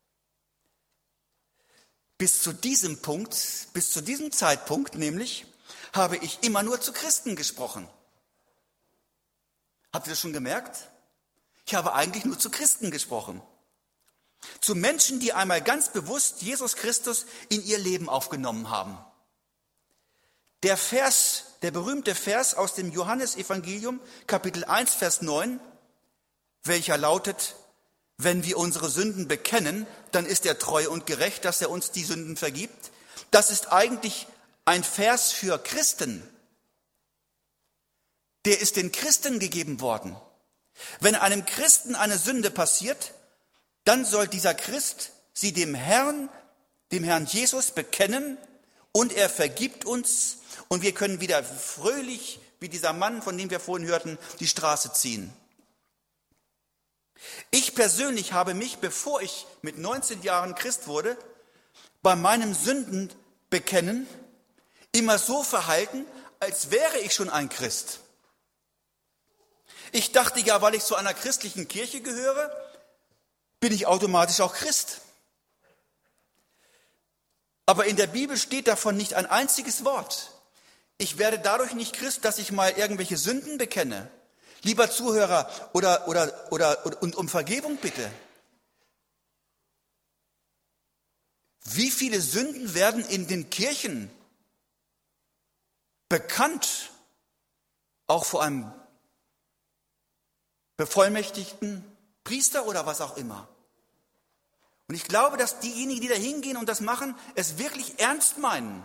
Bis zu diesem Punkt, bis zu diesem Zeitpunkt nämlich, habe ich immer nur zu Christen gesprochen. Habt ihr das schon gemerkt? Ich habe eigentlich nur zu Christen gesprochen. Zu Menschen, die einmal ganz bewusst Jesus Christus in ihr Leben aufgenommen haben. Der Vers, der berühmte Vers aus dem Johannesevangelium, Kapitel eins, Vers neun, welcher lautet, wenn wir unsere Sünden bekennen, dann ist er treu und gerecht, dass er uns die Sünden vergibt. Das ist eigentlich ein Vers für Christen. Der ist den Christen gegeben worden. Wenn einem Christen eine Sünde passiert, dann soll dieser Christ sie dem Herrn, dem Herrn Jesus bekennen und er vergibt uns und wir können wieder fröhlich, wie dieser Mann, von dem wir vorhin hörten, die Straße ziehen. Ich persönlich habe mich, bevor ich mit neunzehn Jahren Christ wurde, bei meinem Sündenbekennen immer so verhalten, als wäre ich schon ein Christ. Ich dachte ja, weil ich zu einer christlichen Kirche gehöre, bin ich automatisch auch Christ. Aber in der Bibel steht davon nicht ein einziges Wort. Ich werde dadurch nicht Christ, dass ich mal irgendwelche Sünden bekenne. Lieber Zuhörer, oder, oder, oder, oder, und um Vergebung bitte. Wie viele Sünden werden in den Kirchen bekannt, auch vor einem bevollmächtigten Priester oder was auch immer? Und ich glaube, dass diejenigen, die da hingehen und das machen, es wirklich ernst meinen.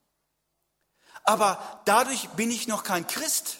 Aber dadurch bin ich noch kein Christ.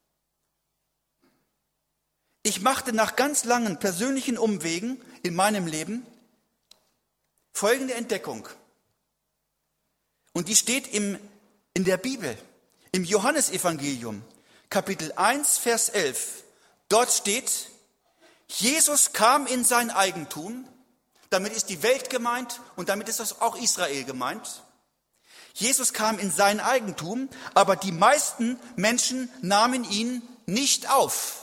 Ich machte nach ganz langen persönlichen Umwegen in meinem Leben folgende Entdeckung. Und die steht im, in der Bibel, im Johannesevangelium, Kapitel eins, Vers elf. Dort steht, Jesus kam in sein Eigentum, damit ist die Welt gemeint und damit ist das auch Israel gemeint. Jesus kam in sein Eigentum, aber die meisten Menschen nahmen ihn nicht auf.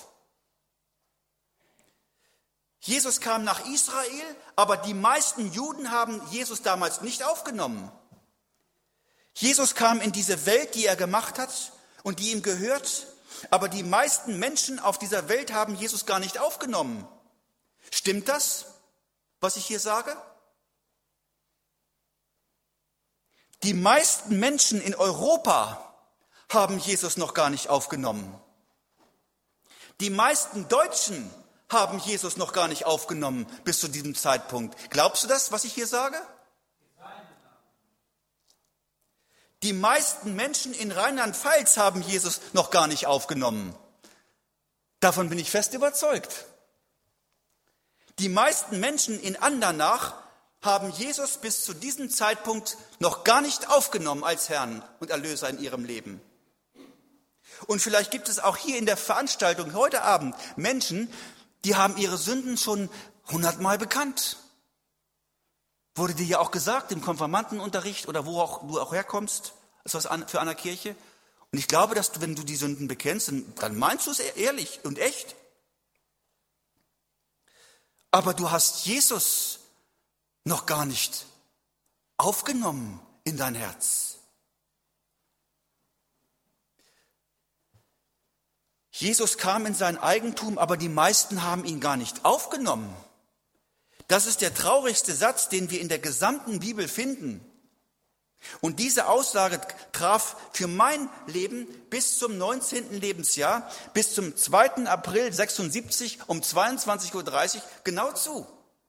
Jesus kam nach Israel, aber die meisten Juden haben Jesus damals nicht aufgenommen. Jesus kam in diese Welt, die er gemacht hat und die ihm gehört, aber die meisten Menschen auf dieser Welt haben Jesus gar nicht aufgenommen. Stimmt das, was ich hier sage? Die meisten Menschen in Europa haben Jesus noch gar nicht aufgenommen. Die meisten Deutschen haben Jesus noch gar nicht aufgenommen bis zu diesem Zeitpunkt. Glaubst du das, was ich hier sage? Die meisten Menschen in Rheinland-Pfalz haben Jesus noch gar nicht aufgenommen. Davon bin ich fest überzeugt. Die meisten Menschen in Andernach haben Jesus bis zu diesem Zeitpunkt noch gar nicht aufgenommen als Herrn und Erlöser in ihrem Leben. Und vielleicht gibt es auch hier in der Veranstaltung heute Abend Menschen, die haben ihre Sünden schon hundertmal bekannt. Wurde dir ja auch gesagt im Konfirmandenunterricht oder wo auch du auch herkommst, ist was für eine Kirche. Und ich glaube, dass du, wenn du die Sünden bekennst, dann, dann meinst du es ehrlich und echt. Aber du hast Jesus noch gar nicht aufgenommen in dein Herz. Jesus kam in sein Eigentum, aber die meisten haben ihn gar nicht aufgenommen. Das ist der traurigste Satz, den wir in der gesamten Bibel finden. Und diese Aussage traf für mein Leben bis zum neunzehnten Lebensjahr, bis zum zweiten April sechsundsiebzig um zweiundzwanzig Uhr dreißig genau zu.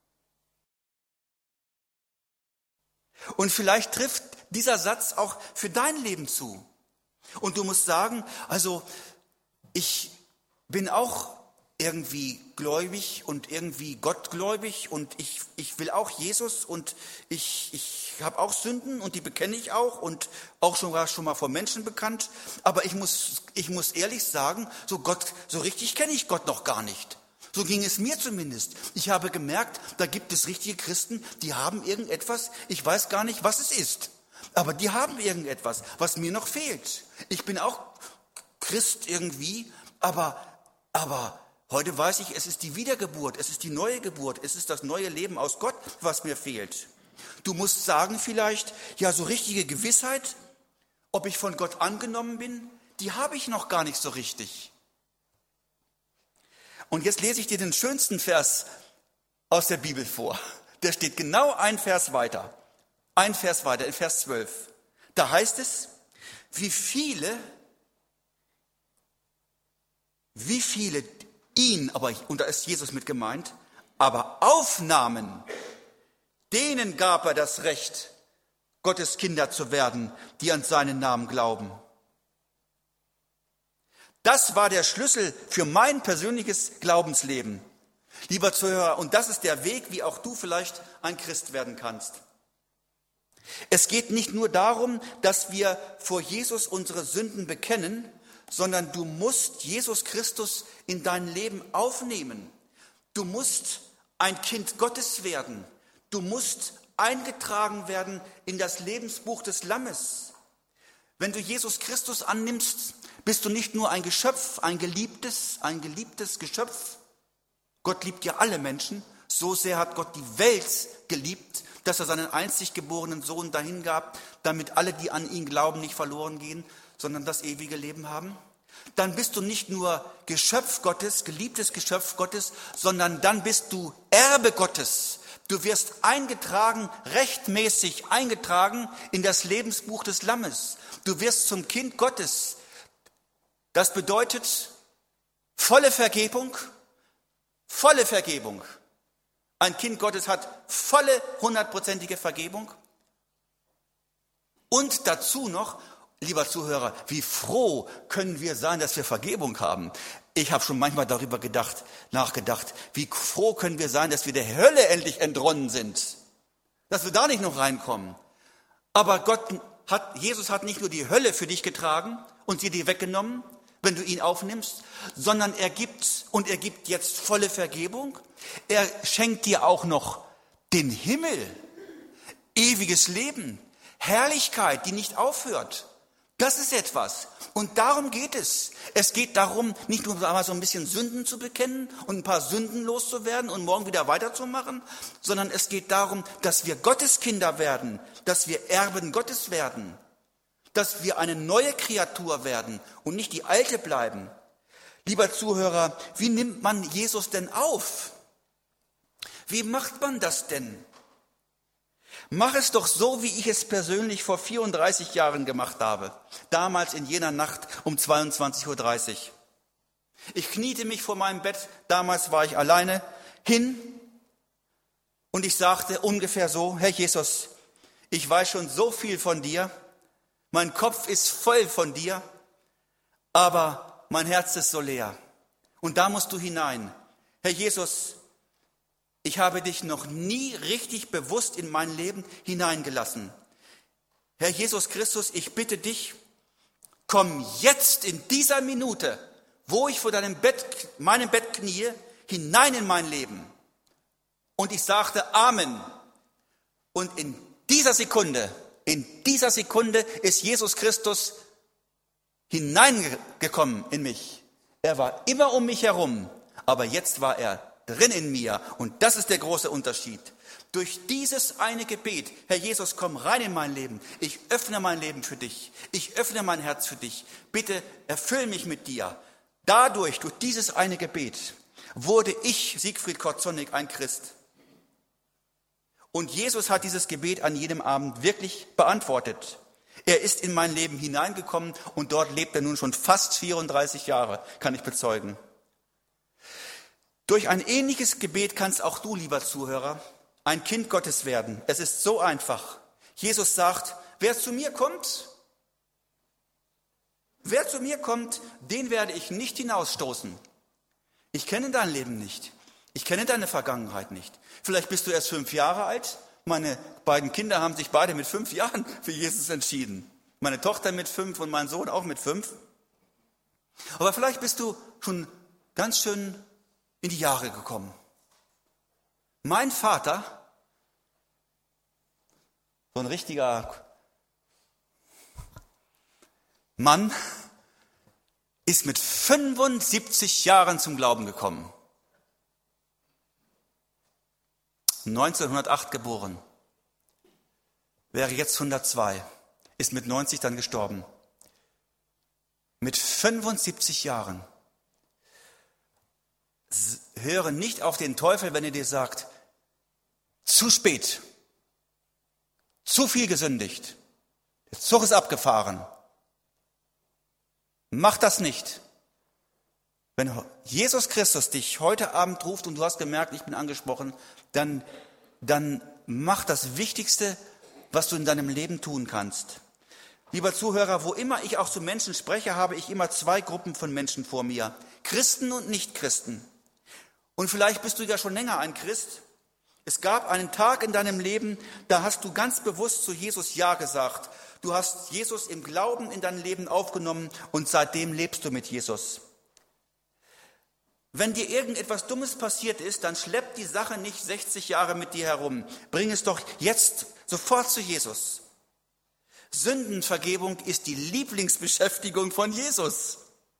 Und vielleicht trifft dieser Satz auch für dein Leben zu. Und du musst sagen, also ich bin auch irgendwie gläubig und irgendwie gottgläubig und ich, ich will auch Jesus und ich, ich habe auch Sünden und die bekenne ich auch und auch schon war schon mal vor Menschen bekannt. Aber ich muss, ich muss ehrlich sagen, so Gott, so richtig kenne ich Gott noch gar nicht. So ging es mir zumindest. Ich habe gemerkt, da gibt es richtige Christen, die haben irgendetwas, ich weiß gar nicht, was es ist. Aber die haben irgendetwas, was mir noch fehlt. Ich bin auch Christ irgendwie, aber, aber heute weiß ich, es ist die Wiedergeburt, es ist die neue Geburt, es ist das neue Leben aus Gott, was mir fehlt. Du musst sagen vielleicht, ja, so richtige Gewissheit, ob ich von Gott angenommen bin, die habe ich noch gar nicht so richtig. Und jetzt lese ich dir den schönsten Vers aus der Bibel vor. Der steht genau ein Vers weiter. Ein Vers weiter, in Vers zwölf. Da heißt es, wie viele, wie viele ihn, aber, und da ist Jesus mit gemeint, aber aufnahmen, denen gab er das Recht, Gottes Kinder zu werden, die an seinen Namen glauben. Das war der Schlüssel für mein persönliches Glaubensleben. Lieber Zuhörer, und das ist der Weg, wie auch du vielleicht ein Christ werden kannst. Es geht nicht nur darum, dass wir vor Jesus unsere Sünden bekennen, sondern du musst Jesus Christus in dein Leben aufnehmen. Du musst ein Kind Gottes werden. Du musst eingetragen werden in das Lebensbuch des Lammes. Wenn du Jesus Christus annimmst, bist du nicht nur ein Geschöpf, ein geliebtes, ein geliebtes Geschöpf. Gott liebt ja alle Menschen. So sehr hat Gott die Welt geliebt, dass er seinen einzig geborenen Sohn dahingab, damit alle, die an ihn glauben, nicht verloren gehen, sondern das ewige Leben haben. Dann bist du nicht nur Geschöpf Gottes, geliebtes Geschöpf Gottes, sondern dann bist du Erbe Gottes. Du wirst eingetragen, rechtmäßig eingetragen in das Lebensbuch des Lammes. Du wirst zum Kind Gottes. Das bedeutet volle Vergebung, volle Vergebung. Ein Kind Gottes hat volle, hundertprozentige Vergebung. Und dazu noch, lieber Zuhörer, wie froh können wir sein, dass wir Vergebung haben. Ich habe schon manchmal darüber gedacht, nachgedacht, wie froh können wir sein, dass wir der Hölle endlich entronnen sind. Dass wir da nicht noch reinkommen. Aber Gott hat, Jesus hat nicht nur die Hölle für dich getragen und dir die weggenommen, wenn du ihn aufnimmst, sondern er gibt, und er gibt jetzt volle Vergebung. Er schenkt dir auch noch den Himmel, ewiges Leben, Herrlichkeit, die nicht aufhört. Das ist etwas. Und darum geht es. Es geht darum, nicht nur einmal so ein bisschen Sünden zu bekennen und ein paar Sünden loszuwerden und morgen wieder weiterzumachen, sondern es geht darum, dass wir Gottes Kinder werden, dass wir Erben Gottes werden, dass wir eine neue Kreatur werden und nicht die alte bleiben. Lieber Zuhörer, wie nimmt man Jesus denn auf? Wie macht man das denn? Mach es doch so, wie ich es persönlich vor vierunddreißig Jahren gemacht habe. Damals in jener Nacht um zweiundzwanzig Uhr dreißig. Ich kniete mich vor meinem Bett, damals war ich alleine, hin und ich sagte ungefähr so, Herr Jesus, ich weiß schon so viel von dir, mein Kopf ist voll von dir, aber mein Herz ist so leer. Und da musst du hinein. Herr Jesus, ich habe dich noch nie richtig bewusst in mein Leben hineingelassen. Herr Jesus Christus, ich bitte dich, komm jetzt in dieser Minute, wo ich vor deinem Bett, meinem Bett kniee, hinein in mein Leben. Und ich sagte Amen. Und in dieser Sekunde, in dieser Sekunde ist Jesus Christus hineingekommen in mich. Er war immer um mich herum, aber jetzt war er drin in mir. Und das ist der große Unterschied. Durch dieses eine Gebet, Herr Jesus, komm rein in mein Leben. Ich öffne mein Leben für dich. Ich öffne mein Herz für dich. Bitte erfüll mich mit dir. Dadurch, durch dieses eine Gebet, wurde ich, Siegfried Korzonnik, ein Christ. Und Jesus hat dieses Gebet an jedem Abend wirklich beantwortet. Er ist in mein Leben hineingekommen und dort lebt er nun schon fast vierunddreißig Jahre, kann ich bezeugen. Durch ein ähnliches Gebet kannst auch du, lieber Zuhörer, ein Kind Gottes werden. Es ist so einfach. Jesus sagt, wer zu mir kommt, wer zu mir kommt, den werde ich nicht hinausstoßen. Ich kenne dein Leben nicht. Ich kenne deine Vergangenheit nicht. Vielleicht bist du erst fünf Jahre alt. Meine beiden Kinder haben sich beide mit fünf Jahren für Jesus entschieden. Meine Tochter mit fünf und mein Sohn auch mit fünf. Aber vielleicht bist du schon ganz schön in die Jahre gekommen. Mein Vater, so ein richtiger Mann, ist mit fünfundsiebzig Jahren zum Glauben gekommen. neunzehnhundertacht geboren, wäre jetzt hundertzwei, ist mit neunzig dann gestorben. Mit fünfundsiebzig Jahren. Höre nicht auf den Teufel, wenn er dir sagt, zu spät, zu viel gesündigt, der Zug ist abgefahren. Mach das nicht. Wenn Jesus Christus dich heute Abend ruft und du hast gemerkt, ich bin angesprochen, dann, dann mach das Wichtigste, was du in deinem Leben tun kannst. Lieber Zuhörer, wo immer ich auch zu Menschen spreche, habe ich immer zwei Gruppen von Menschen vor mir. Christen und Nichtchristen. Und vielleicht bist du ja schon länger ein Christ. Es gab einen Tag in deinem Leben, da hast du ganz bewusst zu Jesus Ja gesagt. Du hast Jesus im Glauben in dein Leben aufgenommen und seitdem lebst du mit Jesus. Wenn dir irgendetwas Dummes passiert ist, dann schlepp die Sache nicht sechzig Jahre mit dir herum. Bring es doch jetzt sofort zu Jesus. Sündenvergebung ist die Lieblingsbeschäftigung von Jesus.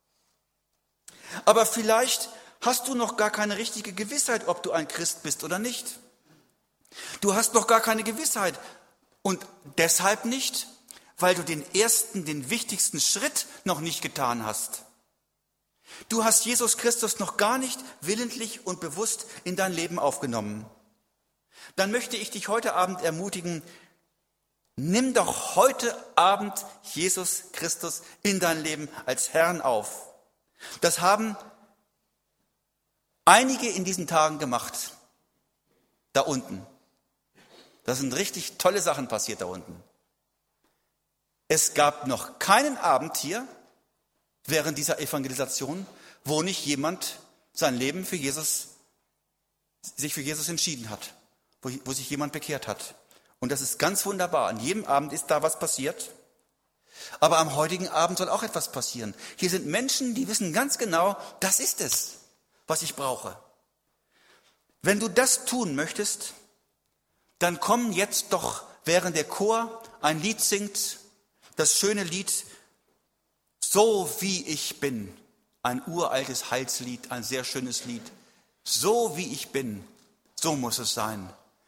Aber vielleicht hast du noch gar keine richtige Gewissheit, ob du ein Christ bist oder nicht. Du hast noch gar keine Gewissheit. Und deshalb nicht, weil du den ersten, den wichtigsten Schritt noch nicht getan hast. Du hast Jesus Christus noch gar nicht willentlich und bewusst in dein Leben aufgenommen. Dann möchte ich dich heute Abend ermutigen, nimm doch heute Abend Jesus Christus in dein Leben als Herrn auf. Das haben einige in diesen Tagen gemacht, da unten. Da sind richtig tolle Sachen passiert da unten. Es gab noch keinen Abend hier, während dieser Evangelisation, wo nicht jemand sein Leben für Jesus, sich für Jesus entschieden hat, wo, wo sich jemand bekehrt hat. Und das ist ganz wunderbar. An jedem Abend ist da was passiert. Aber am heutigen Abend soll auch etwas passieren. Hier sind Menschen, die wissen ganz genau, das ist es, was ich brauche. Wenn du das tun möchtest, dann komm jetzt doch, während der Chor ein Lied singt, das schöne Lied, so wie ich bin, ein uraltes Heilslied, ein sehr schönes Lied. So wie ich bin, so muss es sein.